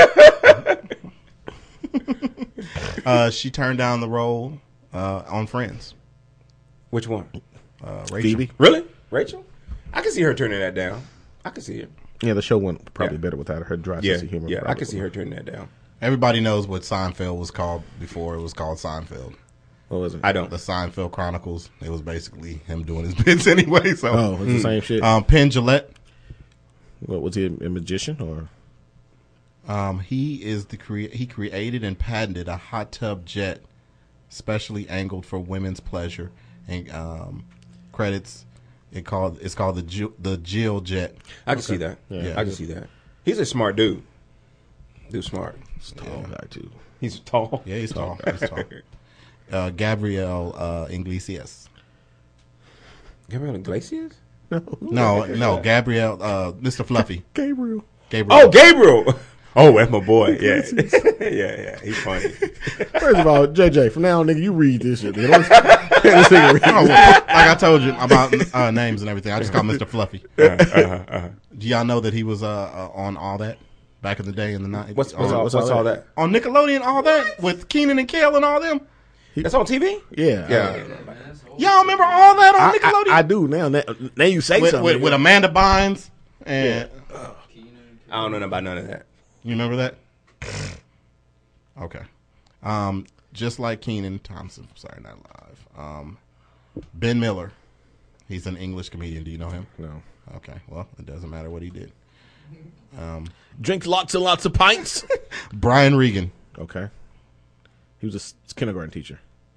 She turned down the role on Friends. Which one? Rachel. Phoebe. Really? Rachel? I can see her turning that down. I can see it. Yeah, the show went probably Yeah. better without her dry Yeah, sense of humor. yeah, I probably. can see her turning that down. Everybody knows what Seinfeld was called before it was called Seinfeld. What was it? I don't. The Seinfeld Chronicles. It was basically him doing his bits anyway. So, Oh, it's the same shit. Penn Jillette. What was he, a magician or? He is he created and patented a hot tub jet, specially angled for women's pleasure, and credits. It's called the Jill jet. I can see that. Yeah. I can see that. He's a smart dude. Dude smart. Tall guy too. He's tall. Yeah, he's tall. He's tall. Gabrielle Iglesias. Gabriel Iglesias? No, Gabrielle, Mr. Fluffy. Gabriel. Oh, Gabriel. Oh, that's my boy. Yeah. yeah. He's funny. First of all, JJ, from now on, nigga, you read this shit. Nigga. This nigga read Oh, this. like I told you about names and everything. I just call Mr. Fluffy. Do y'all know that he was on All That back in the day in the 90s? What's all that? On Nickelodeon, All That with Keenan and Kel and all them. That's on TV? Yeah. Yeah. Y'all remember All That on Nickelodeon? I do now. Now you say something. with nigga. Amanda Bynes and I don't know nothing about none of that. you remember that? Okay. Just like Keenan Thompson from Saturday Night Live. Ben Miller. He's an English comedian. Do you know him? No. Okay. Well, it doesn't matter what he did. Drink lots and lots of pints. Brian Regan. Okay. He was a kindergarten teacher.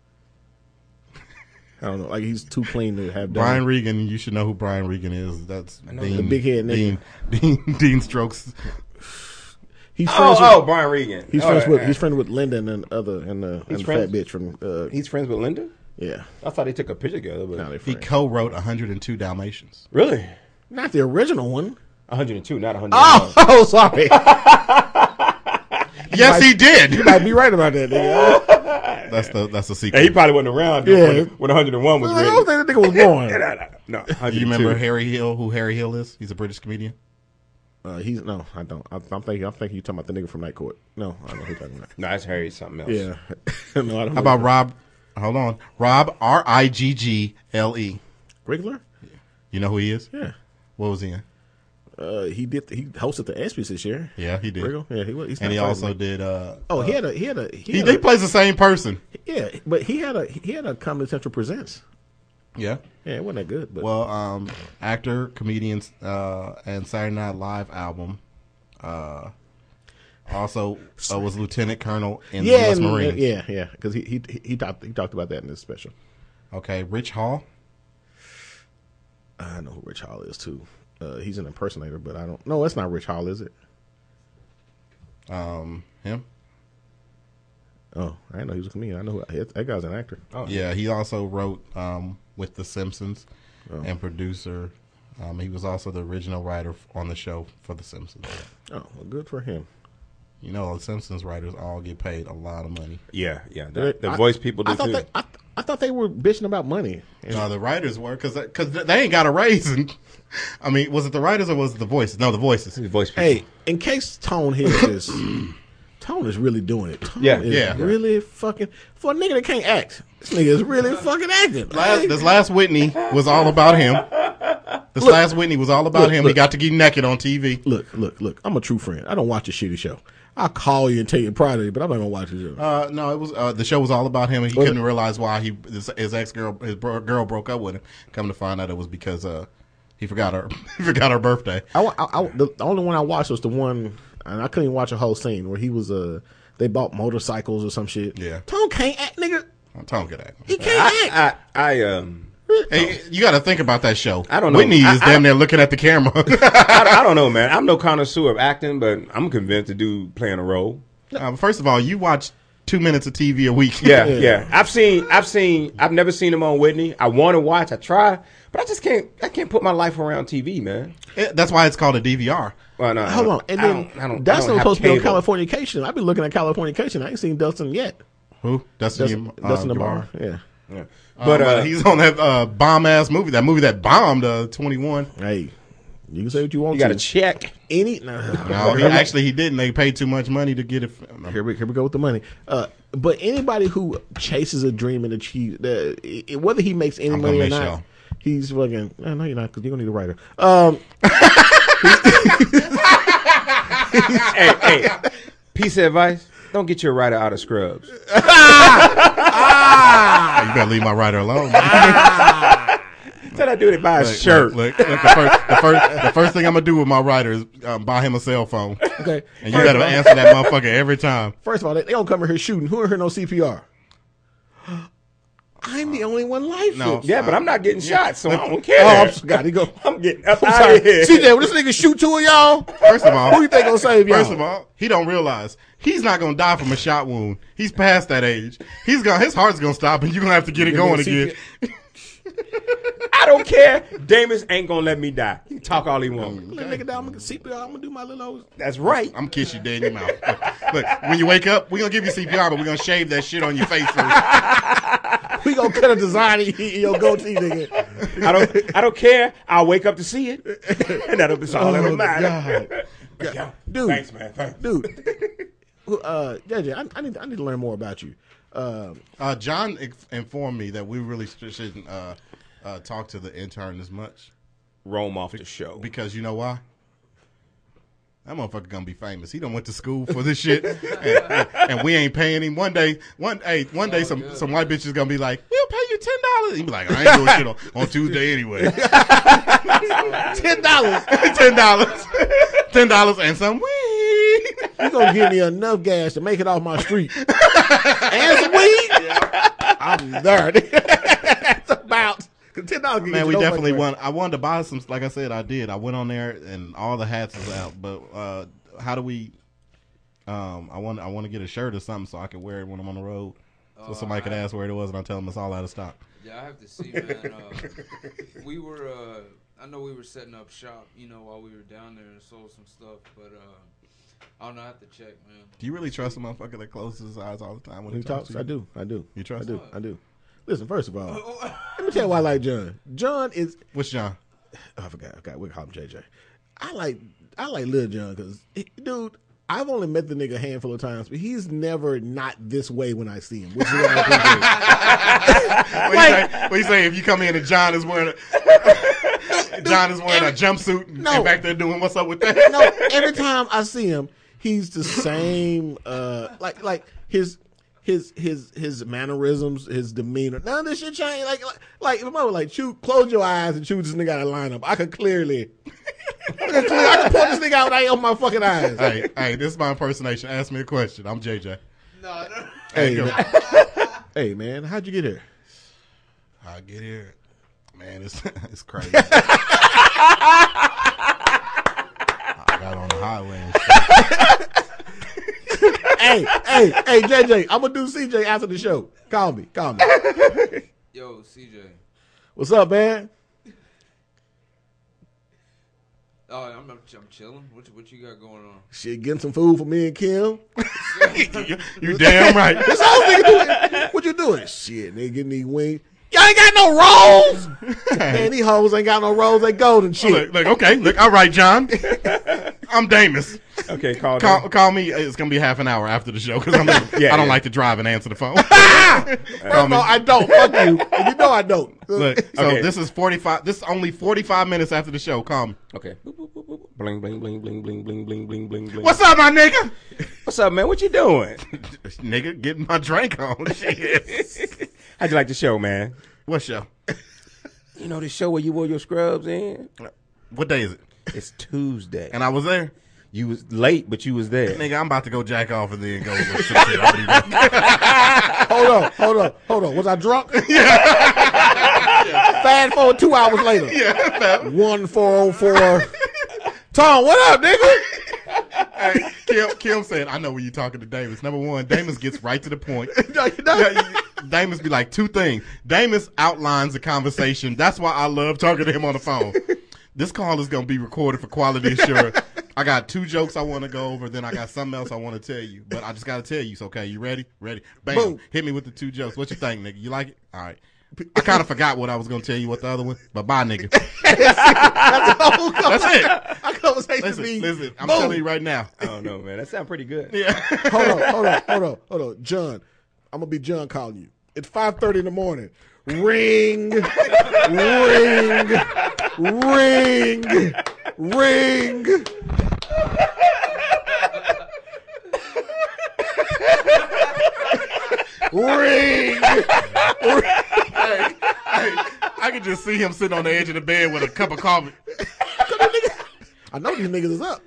I don't know. Like, he's too clean to have done. Brian Regan, you should know who Brian Regan is. That's Dean, The big head nigga. Dean Strokes. He's friends with, Brian Regan. he's friends with Linda and the fat friends- bitch from He's friends with Linda? yeah. I thought they took a picture together, but Now they He friends. co-wrote 102 Dalmatians. really? Not the original one. 102, not 101. Oh, sorry. Yes, he did. You might be right about that, nigga. That's the sequel. Hey, he probably wasn't around Yeah. when 101 was I don't written. think that nigga was born. No, Do 102. you remember Harry Hill? Who Harry Hill is? He's a British comedian. He's no, I don't. I'm thinking you're talking about the nigga from Night Court. No, I don't know who you're talking about. No, that's Harry something else. Yeah. No, I don't. How about Rob? Hold on, Rob Riggle. Wriggler? You know who he is? Yeah. What was he in? He hosted the ESPYs this year. Yeah, he did. Wriggle? Yeah, he was. He's And he not also fighting. did. He plays the same person. Yeah, but he had a Comedy Central Presents. Yeah. Yeah, it wasn't that good. But Well, actor, comedian, and Saturday Night Live album. Also was Lieutenant Colonel in the U.S. Marines. Yeah, because he talked about that in this special. Okay, Rich Hall. I know who Rich Hall is too. He's an impersonator, but I don't. No, that's not Rich Hall, is it? Him. Oh, I didn't know he was a comedian. I know that guy's an actor. Oh, Yeah, he also wrote with The Simpsons and producer. He was also the original writer on the show for The Simpsons. Oh, well, good for him. You know, The Simpsons writers all get paid a lot of money. Yeah. The voice people do too. I thought they were bitching about money. No, the writers were because they ain't got a raise. And, I mean, was it the writers or was it the voices? No, the voices. The voice people. Hey, in case Tone hears this, Tone is really doing it. Tone Yeah, is yeah. really fucking for a nigga that can't act. This nigga is really fucking acting. This last Whitney was all about him. This last Whitney was all about Look, him. look. He got to get naked on TV. Look. I'm a true friend. I don't watch a shitty show. I'll call you and tell you privately, but I'm not gonna watch the show. No, it was the show was all about him, and he couldn't realize why his ex girl girl broke up with him. Come to find out, it was because he forgot her birthday. The only one I watched was the one, and I couldn't even watch a whole scene where he was they bought motorcycles or some shit. Yeah. Tom can't act, nigga. Tom could act. He can't act. Hey, you got to think about that show. I don't know. Whitney is damn near looking at the camera. I don't know, man. I'm no connoisseur of acting, but I'm convinced the dude playing a role. First of all, you watch 2 minutes of TV a week. Yeah. I've never seen him on Whitney. I want to watch. I try, but I just can't. I can't put my life around TV, man. That's why it's called a DVR. Well, no, Hold on, and then I don't Dustin was have supposed to be on cable. Californication. I've been looking at Californication. I ain't seen Dustin yet. Who? Dustin DeMar. Yeah. But he's on that bomb ass movie. That movie that bombed 21. Hey, you can say what you want. you got to to check. No, he didn't. They paid too much money to get it. Here we go with the money. But anybody who chases a dream and achieves, whether he makes any I'm money or gonna make not, sure. he's fucking. No, you're not, because you're gonna need a writer. Hey, piece of advice: don't get your writer out of Scrubs. You better leave my writer alone. Tell that dude to buy a Look, shirt. Look, the first thing I'm gonna do with my writer is buy him a cell phone, Okay. and you gotta answer that motherfucker every time. First of all, they don't come in here shooting. Who in here no CPR? I'm the only one licensed. No. Yeah, but I'm not getting shot, so I don't care. Oh, I forgot. He go. I'm getting up I'm out sorry. of here. CJ, when this nigga shoot two of y'all, First of all, who you think gonna save y'all? First of all, he don't realize he's not gonna die from a shot wound. He's past that age. His heart's gonna stop, and you're gonna have to get it going again. I don't care. Damus ain't gonna let me die. He can talk all he wants. Let nigga down. I'm gonna CPR. I'm gonna do my little old. That's right. I'm kiss you dead in your mouth. Look, when you wake up, we're gonna give you CPR, but we're gonna shave that shit on your face first. We gonna cut a design in your goatee, nigga. I don't care. I'll wake up to see it, and that'll be all that'll matter. God. Dude, Thanks, man. Thanks. dude. JJ, I need to learn more about you. John informed me that we really shouldn't talk to the intern as much Roam off the show. because you know why? That motherfucker gonna be famous. He done went to school for this shit, and we ain't paying him. One day, some white bitch is gonna be like, "We'll pay you $10." He be like, "I ain't doing shit on Tuesday anyway." $10. $10 and some weed. You gonna give me enough gas to make it off my street and some weed? I'm there. That's about $10. Man, we definitely won. I wanted to buy some. Like I said, I did. I went on there and all the hats is out. But how do we? I want to get a shirt or something so I can wear it when I'm on the road. So somebody could ask where it was, and I tell them it's all out of stock. Yeah, I have to see, man. We were, I know we were setting up shop, while we were down there and sold some stuff, but I don't know. I have to check, man. Do you really trust a motherfucker that closes his eyes all the time when He he talks talks. to you? I do. You trust? I do. Listen, first of all, let me tell you why I like John. John is. Which John? I forgot. We call him JJ. I like Lil John because, dude, I've only met the nigga a handful of times, but he's never not this way when I see him. Which is what I appreciate. What you say if you come in and John is wearing a jumpsuit and back there doing what's up with that? No, every time I see him, he's the same. Like his mannerisms, his demeanor. None of this shit change. Like if I was like, close your eyes and choose this nigga out of lineup, I could clearly. I could pull this nigga out when I open my fucking eyes. Hey, this is my impersonation. Ask me a question. I'm JJ. No. Hey, man, how'd you get here? I get here, man. It's crazy. I got on the highway. And shit. Hey, JJ, I'm gonna do CJ after the show. Call me. Yo, CJ. What's up, man? Oh, I'm chilling. What you got going on? Shit, getting some food for me and Kim. You damn right. That's all nigga doing. What you doing? Shit, nigga getting these wings. Y'all ain't got no rolls. Man, these hoes ain't got no rolls. They golden shit. Look, okay. Look, all right, John. I'm Damus. Okay, call me. It's gonna be half an hour after the show because I don't like to drive and answer the phone. No, I don't. Fuck you. You know I don't. Look, so Okay. this is 45. This is only 45 minutes after the show. Call me. Okay. Boop, boop, boop, boop. Bling, bling, bling, bling, bling, bling, bling, bling, bling, bling. What's up, my nigga? What's up, man? What you doing? Nigga, getting my drink on. Shit. How'd you like the show, man? What show? You know the show where you wore your scrubs in? What day is it? It's Tuesday. And I was there. You was late, but you was there. Nigga, I'm about to go jack off and then go look some shit. I'll be back. Hold on. Was I drunk? Yeah. Fast forward 2 hours later. Yeah. 1404. Tom, what up, nigga? Hey, Kim said, I know when you're talking to Davis. Number one, Davis gets right to the point. No, you know. Damus be like, two things. Damus outlines the conversation. That's why I love talking to him on the phone. This call is going to be recorded for quality assurance. I got 2 jokes I want to go over. Then I got something else I want to tell you. But I just got to tell you. So, okay, you ready? Ready. Bam. Boom. Hit me with the 2 jokes. What you think, nigga? You like it? All right. I kind of forgot what I was going to tell you. What the other one? But bye, nigga. That's the whole That's it. Our conversation be. Listen. I'm boom. telling you right now. I don't know, man. That sounds pretty good. Yeah. Hold on. John, I'm going to be John calling you. It's 5:30 in the morning. Ring. I could just see him sitting on the edge of the bed with a cup of coffee. I know these niggas is up.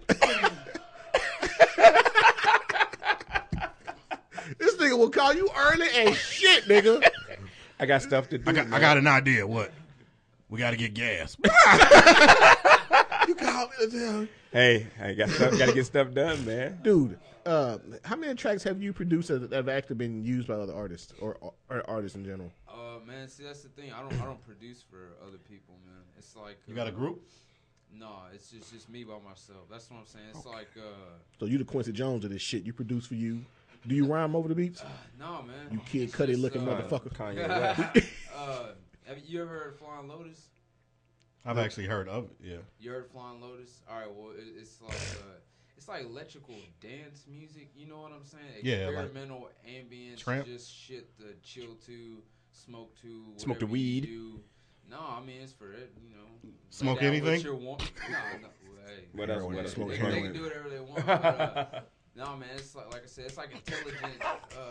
This nigga will call you early as shit, nigga. I got stuff to do. I got an idea. What? We got to get gas. You call me. Hey, I got to get stuff done, man. Dude, how many tracks have you produced that have actually been used by other artists or artists in general? Man, see, that's the thing. I don't produce for other people, man. It's like You got a group? No, it's just me by myself. That's what I'm saying. It's like So you the Quincy Jones of this shit. You produce for you. Do you rhyme over the beats? no, man. You Kid It's Cudi just, looking motherfucker. Kanye West. Have you ever heard of Flying Lotus? I've actually heard of it. Yeah. You heard Flying Lotus? All right, well, it's like electrical dance music. You know what I'm saying? Yeah, like Experimental ambience, Tramp? just shit to chill to, smoke to, Smoke the whatever you weed. do. No, I mean it's for it. You know, Smoke lay down with anything? your wo- no. Hey, What else? What else? Smoke they heroin. can do whatever they want. But, no, man, it's like I said, it's like intelligent.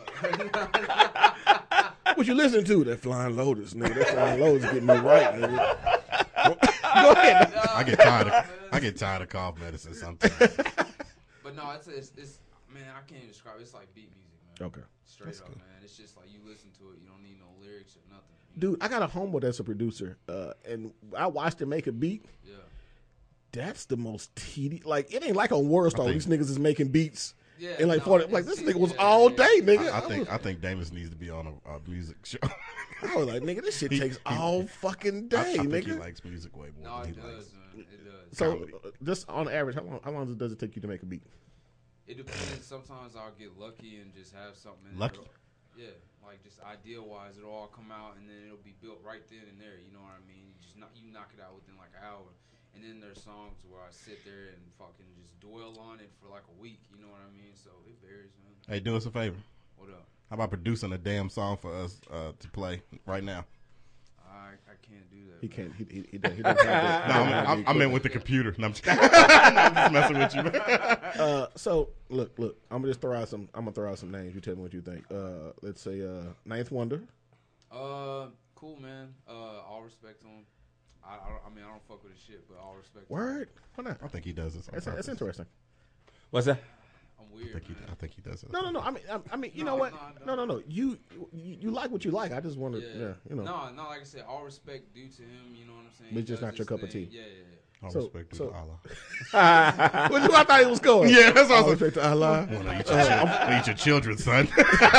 What you listening to? That Flying Lotus, nigga. That Flying Lotus getting me right, nigga. Go ahead. I get tired of cough medicine sometimes. But no, it's man, I can't even describe it. It's like beat music, man. Okay. Straight up, man. It's just like you listen to it, you don't need no lyrics or nothing. Dude, I got a homeboy that's a producer, and I watched him make a beat. Yeah. That's the most tedious. Like, it ain't like on World Star. These niggas is making beats. Yeah, And like no, 40, like it's- this nigga was yeah, all yeah. day, nigga. I think Damus needs to be on a music show. I was like, nigga, this shit takes all fucking I day, think he nigga. likes music way more No, than it he does, likes. man. It does. So, comedy. just on average, how long does it take you to make a beat? It depends. Sometimes I'll get lucky and just have something. In Lucky? Yeah, like just idea wise, it'll all come out and then it'll be built right then and there. You know what I mean? You knock it out within like an hour. And then there's songs where I sit there and fucking just dwell on it for like a week. You know what I mean? So it varies, man. Hey, do us a favor. What up? How about producing a damn song for us to play right now? I can't do that. He man. can't. He doesn't have that. No, I meant with the computer. No, I'm just, I'm just messing with you. So look, I'm gonna throw out some names. You tell me what you think. Let's say Ninth Wonder. Cool, man. All respect to him. I mean, I don't fuck with his shit, but all respect. Word? Why not? I think he does this on That's purpose. interesting. What's that? I'm weird, I think he does this. No. I mean, you know what? No. You like what you like. I just want to, you know. No, like I said, all respect due to him. You know what I'm saying? But it's just He not does your his cup of thing. tea. Yeah. All So- respect to so- Allah. What you? I thought he was going. Yeah, that's All awesome. respect to Allah. Eat your children, son.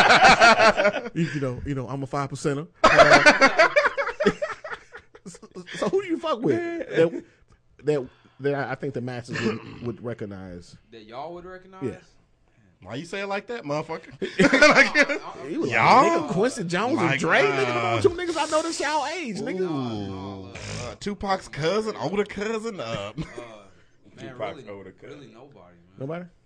You know, I'm a 5%er. So who do you fuck with? That I think the masses would recognize. That y'all would recognize. Yeah. Why you say it like that, motherfucker? He was Y'all? like, nigga, Quincy Jones Like, and Dre, nigga, come on, two niggas I know this y'all age, nigga. Tupac's cousin, older cousin. Man, Tupac's really, older cousin. really nobody, man. Nobody?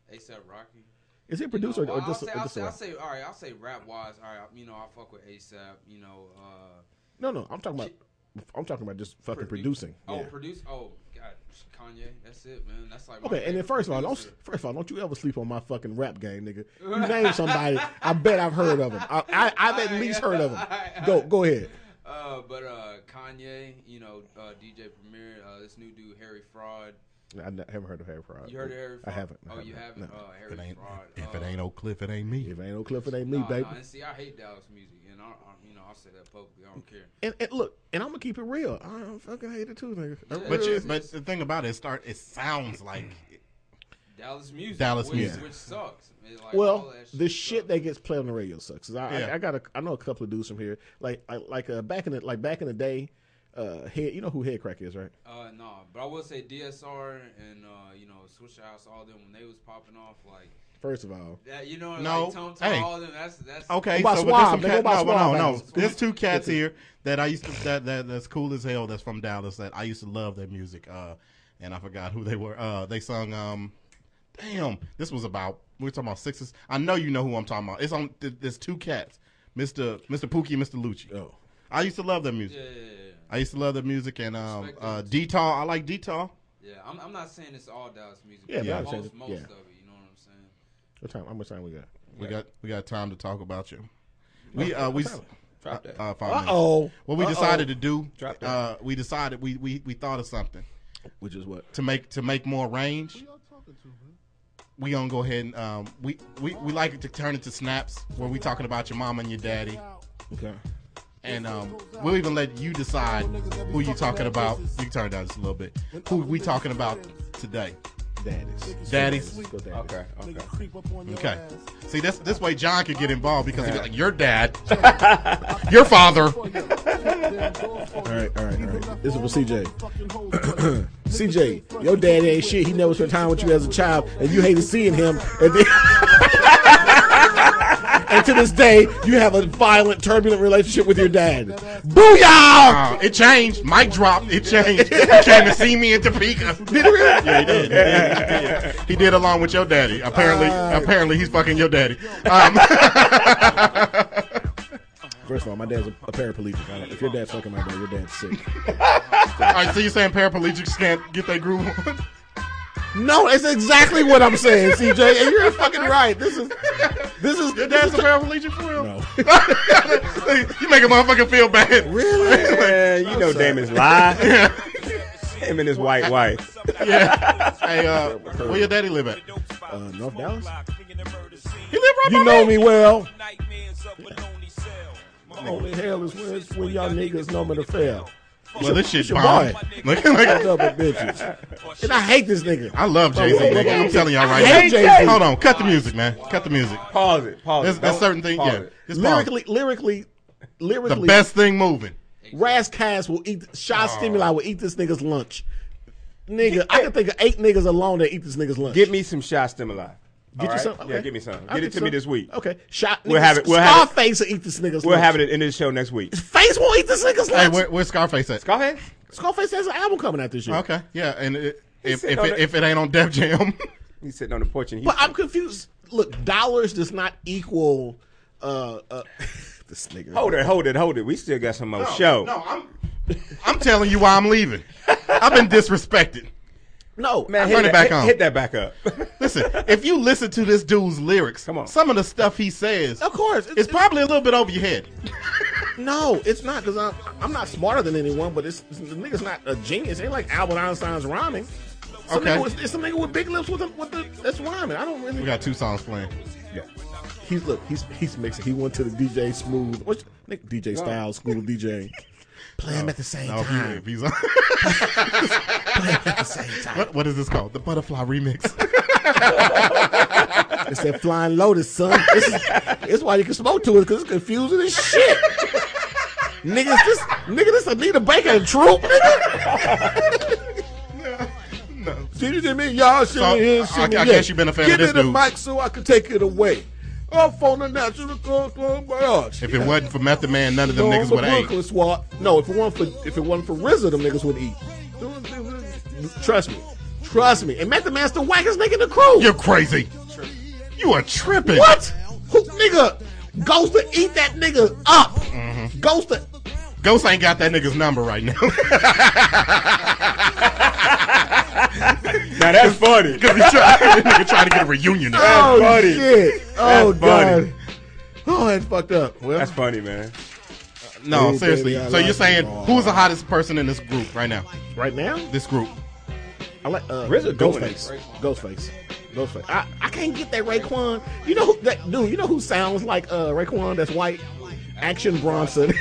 A$AP Rocky. Is he a producer or just I'll a say all right. I'll say rap wise. All right, you know, I fuck with A$AP. You know, No, I'm talking about just fucking producing. Oh, Yeah. produce. Oh, God, Kanye. That's it, man. That's like my Okay, and then favorite first producer. of all, don't you ever sleep on my fucking rap game, nigga. You name somebody, I bet I've heard of him. I've at least heard of him. Go ahead. But Kanye, you know, DJ Premier, this new dude Harry Fraud. I haven't heard of Harry Fraud. You heard of Harry Fraud? I haven't. Oh, you haven't? No. Harry Fraud. If it ain't Oak Cliff, it ain't me. If it ain't no Cliff, it ain't me, baby. And see, I hate Dallas music, and I'll say that publicly. I don't care. And look, and I'm gonna keep it real. I don't fucking hate it too, nigga. But the thing about it, it sounds like Dallas music. Dallas which, music. which sucks. Like, Well, all that the sucks. shit that gets played on the radio sucks. 'Cause Yeah. I know a couple of dudes from here. Back in the day, Head. You know who Head Crack is, right? No, but I will say DSR and Swisher House, all them when they was popping off, like First of all, that, you know, No, like Tone, hey. all them. That's okay. About So, but there's Suave, some they go cat, about no, Suave, no. man. There's two cats here that I used to that's cool as hell. That's from Dallas. That I used to love their music. And I forgot who they were. They sung. Damn, this was about. We're talking about Sixes. I know you know who I'm talking about. It's on. There's two cats, Mr. Pookie, Mr. Lucci. oh, I used to love their music. yeah. I used to love their music and Respect them. Detail. I like Detail. Yeah, I'm not saying it's all Dallas music. Yeah, but but I'm most saying- of it. yeah. You know what I'm saying? what time? How much time we got? We got time to talk about you. Drop that. 5 minutes. Uh-oh. What we decided to do, Drop that. we decided we thought of something Which is what? to make more range. We gonna go ahead and we like it to turn into snaps where we talking about your mama and your daddy, Okay. and we'll even let you decide who you talking about. You can turn it down just a little bit. Who we talking about today? Daddies. Let's go daddies. Okay. Okay. See, this way John could get involved because he'd be like, your dad, your father. All right. This is for CJ. CJ, your daddy ain't shit. He never spent time with you as a child, and you hated seeing him. And, then and to this day, you have a violent, turbulent relationship with your dad. Booyah! It changed. Mic drop. It changed. He came to see me in Topeka. Did he really? Yeah, he did. He did along with your daddy. Apparently, he's fucking your daddy. First of all, my dad's a paraplegic. If your dad's fucking my dad, your dad's sick. All right, so you're saying paraplegics can't get their groove on? No, that's exactly what I'm saying, CJ. And you're fucking right. This is Your dad's a paraplegic for real? no. You make a motherfucker feel bad. Really? Yeah, you know Damon's lie. Him and his white wife. Yeah. Hey, where your daddy live at? North Dallas. He live right You by know me. me well. Only hell is when y'all niggas know me to fail. Well, this shit It's your bomb. boy. Look, Double bitches. And I hate this nigga. I love Jay-Z, nigga. I'm telling y'all right I hate now. Jay-Z. Hold on. Cut the music, man. Cut the music. Pause it. There's certain things, Pause yeah. it. Just pause. Lyrically, The best thing moving. Raz Cass will eat, Shot Stimuli will eat this nigga's lunch. Nigga, I can think of 8 niggas alone that eat this nigga's lunch. Get me some shot stimuli. Get All you right? some? Yeah, Okay. give me some. I'll Get it to me this week. Okay. Shot. We'll niggas, have it- we'll have it- Scarface will eat this nigga's We'll lunch. have it in this show next week. Face won't eat this nigga's Hey, lunch. where's Scarface at? Go ahead. Scarface has an album coming out this year. Okay, yeah, and if sitting on it ain't on Def Jam, He's sitting on the porch and But I'm confused. Look, dollars does not equal this nigga. Hold it. We still got some more show. No, I'm telling you why I'm leaving. I've been disrespected. No, Man, Turn it back on. Hit that back up. Listen, if you listen to this dude's lyrics, Come on. some of the stuff he says, of course. it's probably a little bit over your head. No, it's not because I'm not smarter than anyone, but the nigga's not a genius. It ain't like Albert Einstein's rhyming. Okay. It's some nigga with big lips with that's rhyming. I don't really. We got 2 songs playing. He's mixing. He went to the DJ Smooth, what's DJ Styles School of DJ. Play him at the same time. If he's on. Play him at the same time. What is this called? The Butterfly Remix. It's that Flying Lotus, son. It's why you can smoke to it because it's confusing as shit. This Anita Baker troop, nigga. No. See what you mean? Y'all shimmy here, I shimmy guess you've been a fan Get of this in the dude. mic so I can take it away. Off on the natural biology. If it wasn't for Method Man, none of them niggas would have ate. No, if it wasn't for RZA, them niggas would eat. Trust me. Trust me. And Method Man's the wackest nigga in the crew. You're crazy. You are tripping. What? Who, nigga? Ghost to eat that nigga up. Mm-hmm. Ghost ain't got that nigga's number right now. Now that's funny. Because nigga trying to get a reunion. Oh, funny. shit. Oh, That's God. funny. Oh, that's fucked up. Well, That's funny, man. No, Ooh, seriously. baby, I So you're love saying you. who's the hottest person in this group right now? right now, This group. I like RZA doing Ghostface. I can't get that Raekwon. You know who, that dude? You know who sounds like Raekwon? That's white. Action Bronson.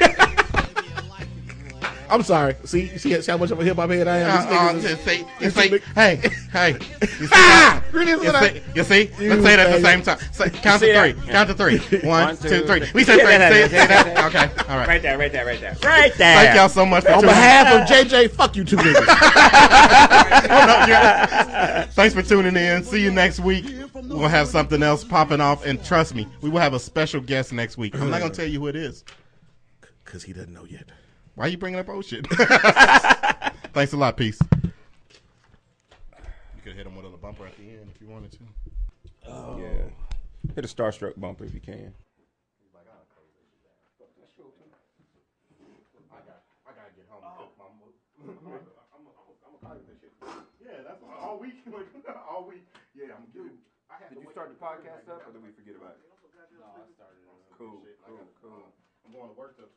I'm sorry. See how much of a hip hop head I am. These niggas is- Hey. You see Ah! that? Really, what I- You see? You Let's say it at the baby. same time. Count see to three. that? Count to three. One, 1, 2, 2, 3. 3. We said three. Yeah, See yeah, that? yeah. Okay. All right. Right there. Thank y'all so much for On tuning in. behalf of JJ, fuck you two niggas. Thanks for tuning in. See you next week. We'll have something else popping off. And trust me, we will have a special guest next week. I'm not going to tell you who it is. Because he doesn't know yet. Why are you bringing up old shit? Thanks a lot. Peace. You could hit him with a bumper at the end if you wanted to. Yeah. Hit a starstruck bumper if you can. I gotta get home and cook my Yeah, that's all week. All week. Yeah, I'm good. Did you start the podcast up or did we forget about it? No, I started. Cool. I'm going to work till